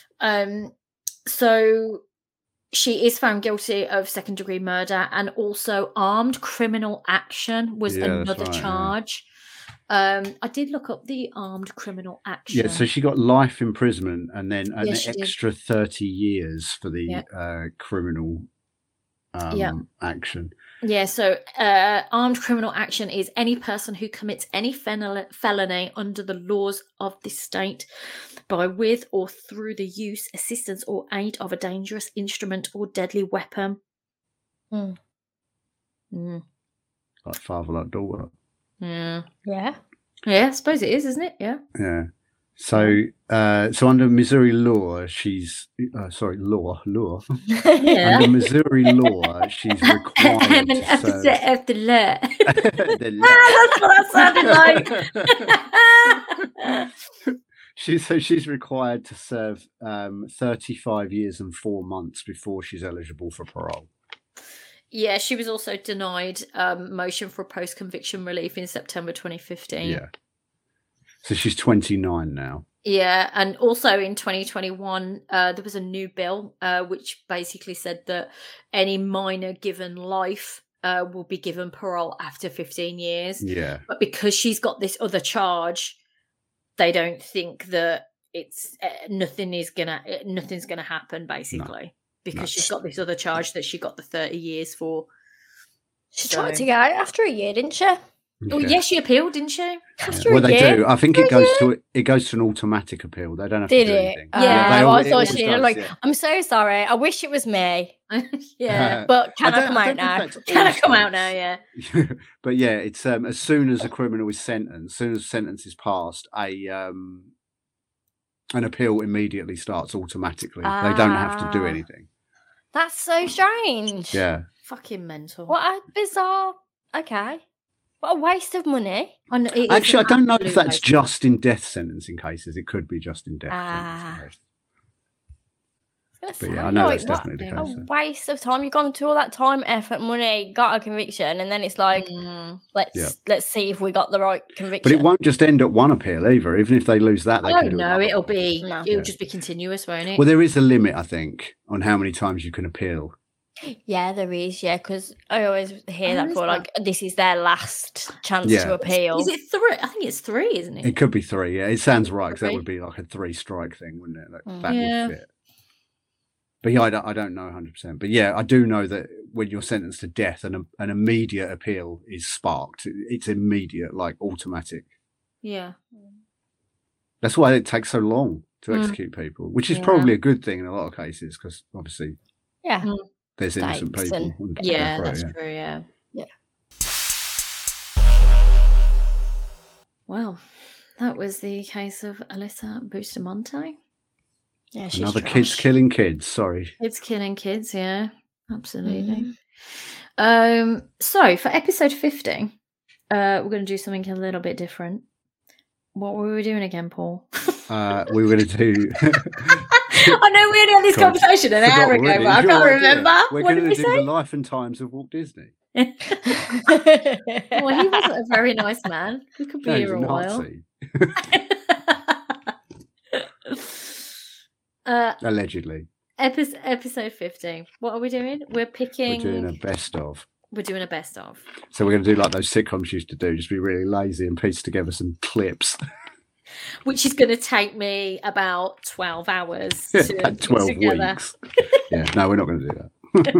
So she is found guilty of second-degree murder, and also armed criminal action was another charge. I did look up the armed criminal action. Yeah, so she got life imprisonment and then an extra 30 years for the criminal action. Yeah, so armed criminal action is any person who commits any felony under the laws of this state by, with, or through the use, assistance, or aid of a dangerous instrument or deadly weapon. Like father, like daughter. Yeah. Yeah. Yeah, I suppose it is, isn't it? Yeah. Yeah. So, so under Missouri law, she's law. Yeah. Under Missouri law, she's required I'm an to officer serve. of the law. The law. That's what that sounded like. She's required to serve 35 years and 4 months before she's eligible for parole. Yeah, she was also denied motion for post-conviction relief in September 2015. Yeah. So she's 29 now. Yeah, and also in 2021, there was a new bill which basically said that any minor given life will be given parole after 15 years. Yeah. But because she's got this other charge, they don't think that it's nothing's gonna happen, basically, because she's got this other charge that she got the 30 years for. She tried to get out after a year, didn't she? Oh, yes, she appealed, didn't she? Well, they do. I think it goes to an automatic appeal. They don't have to do anything. I thought she did. I'm so sorry. I wish it was me. Yeah, but can I come out now? Can I come out now? Yeah. But yeah, it's as soon as a criminal is sentenced, as soon as the sentence is passed, an appeal immediately starts automatically. They don't have to do anything. That's so strange. Yeah. Fucking mental. What a bizarre. Okay. What a waste of money. Actually, I don't know if that's just in death sentencing cases. It could be just in death sentencing cases. But yeah, I know that's definitely the case. A waste of time. You've gone to all that time, effort, money, got a conviction, and then it's like, let's see if we got the right conviction. But it won't just end at one appeal either. Even if they lose that, they can do no, it'll just be continuous, won't it? Well, there is a limit, I think, on how many times you can appeal. Yeah, there is. Yeah, because I always hear that is for that? this is their last chance Yeah. to appeal. Is it 3? I think it's 3, isn't it? It could be 3. Yeah, it sounds right because that 3. would be like a 3-strike thing, wouldn't it? That Yeah. would fit. But yeah, I don't know 100%. But yeah, I do know that when you're sentenced to death, an immediate appeal is sparked. It's immediate, like automatic. Yeah. That's why it takes so long to execute people, which is probably a good thing in a lot of cases because obviously Yeah. there's innocent Stakes people. and- Yeah, Right, that's yeah. true. Yeah. Yeah. Well, that was the case of Alyssa Bustamante. Yeah, she's Another trash. kids killing kids. Sorry. Kids killing kids. Yeah, absolutely. Mhm. So for episode 50, we're going to do something a little bit different. What were we doing again, Paul? We were going to do. I know we only had this God, conversation an hour ago, already. but I It's your can't idea. remember. We're What going did to we do say? the life and times of Walt Disney. Well, he wasn't a very nice man. We could be No, he's here a a while. Nazi, allegedly. Episode 50. What are we doing? We're picking. We're doing a best of. We're doing a best of. So we're going to do like those sitcoms used to do, just be really lazy and piece together some clips. Which is going to take me about 12 hours to Like put 12 together. weeks. Yeah, no, we're not going to do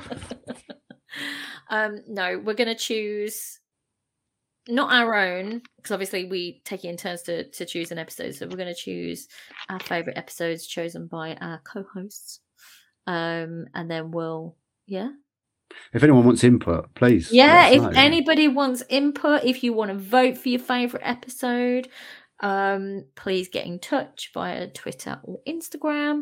that. No, we're going to choose not our own, because obviously we take it in turns to choose an episode. So we're going to choose our favourite episodes chosen by our co-hosts. And then we'll, If anyone wants input, please. Yeah, let us if know. anybody wants input, if you want to vote for your favourite episode, please get in touch via Twitter or Instagram.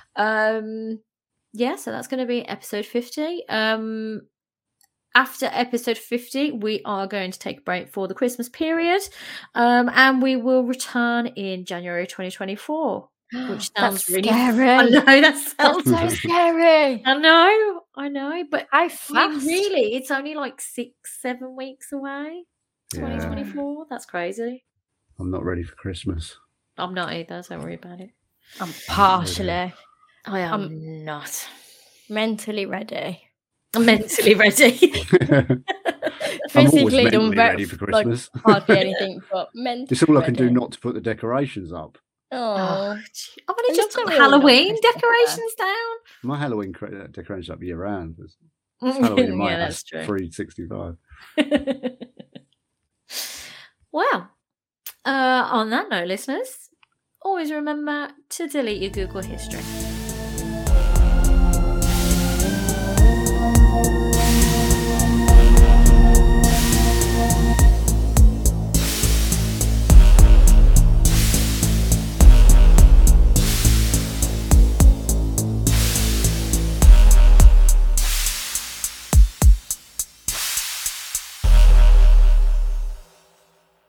So that's going to be episode 50. After episode 50, we are going to take a break for the Christmas period, and we will return in January 2024, which sounds That's really scary. I know that sounds That's so scary. I know, but How I mean, fast? really, it's only like 6-7 weeks away. Yeah. 2024. That's crazy. I'm not ready for Christmas. I'm not either. Don't worry about it. I'm partially I am not. mentally ready. I'm mentally ready. I'm always Physically done mentally ready for Christmas. hardly anything, but mentally. It's all I can do ready. not to put the decorations up. Oh, gee. I've only At just least got they're all Halloween not Christmas decorations down. My Halloween decorations up year round. It's Halloween in my Yeah, house, that's true. 365. Well, on that note, listeners, always remember to delete your Google history.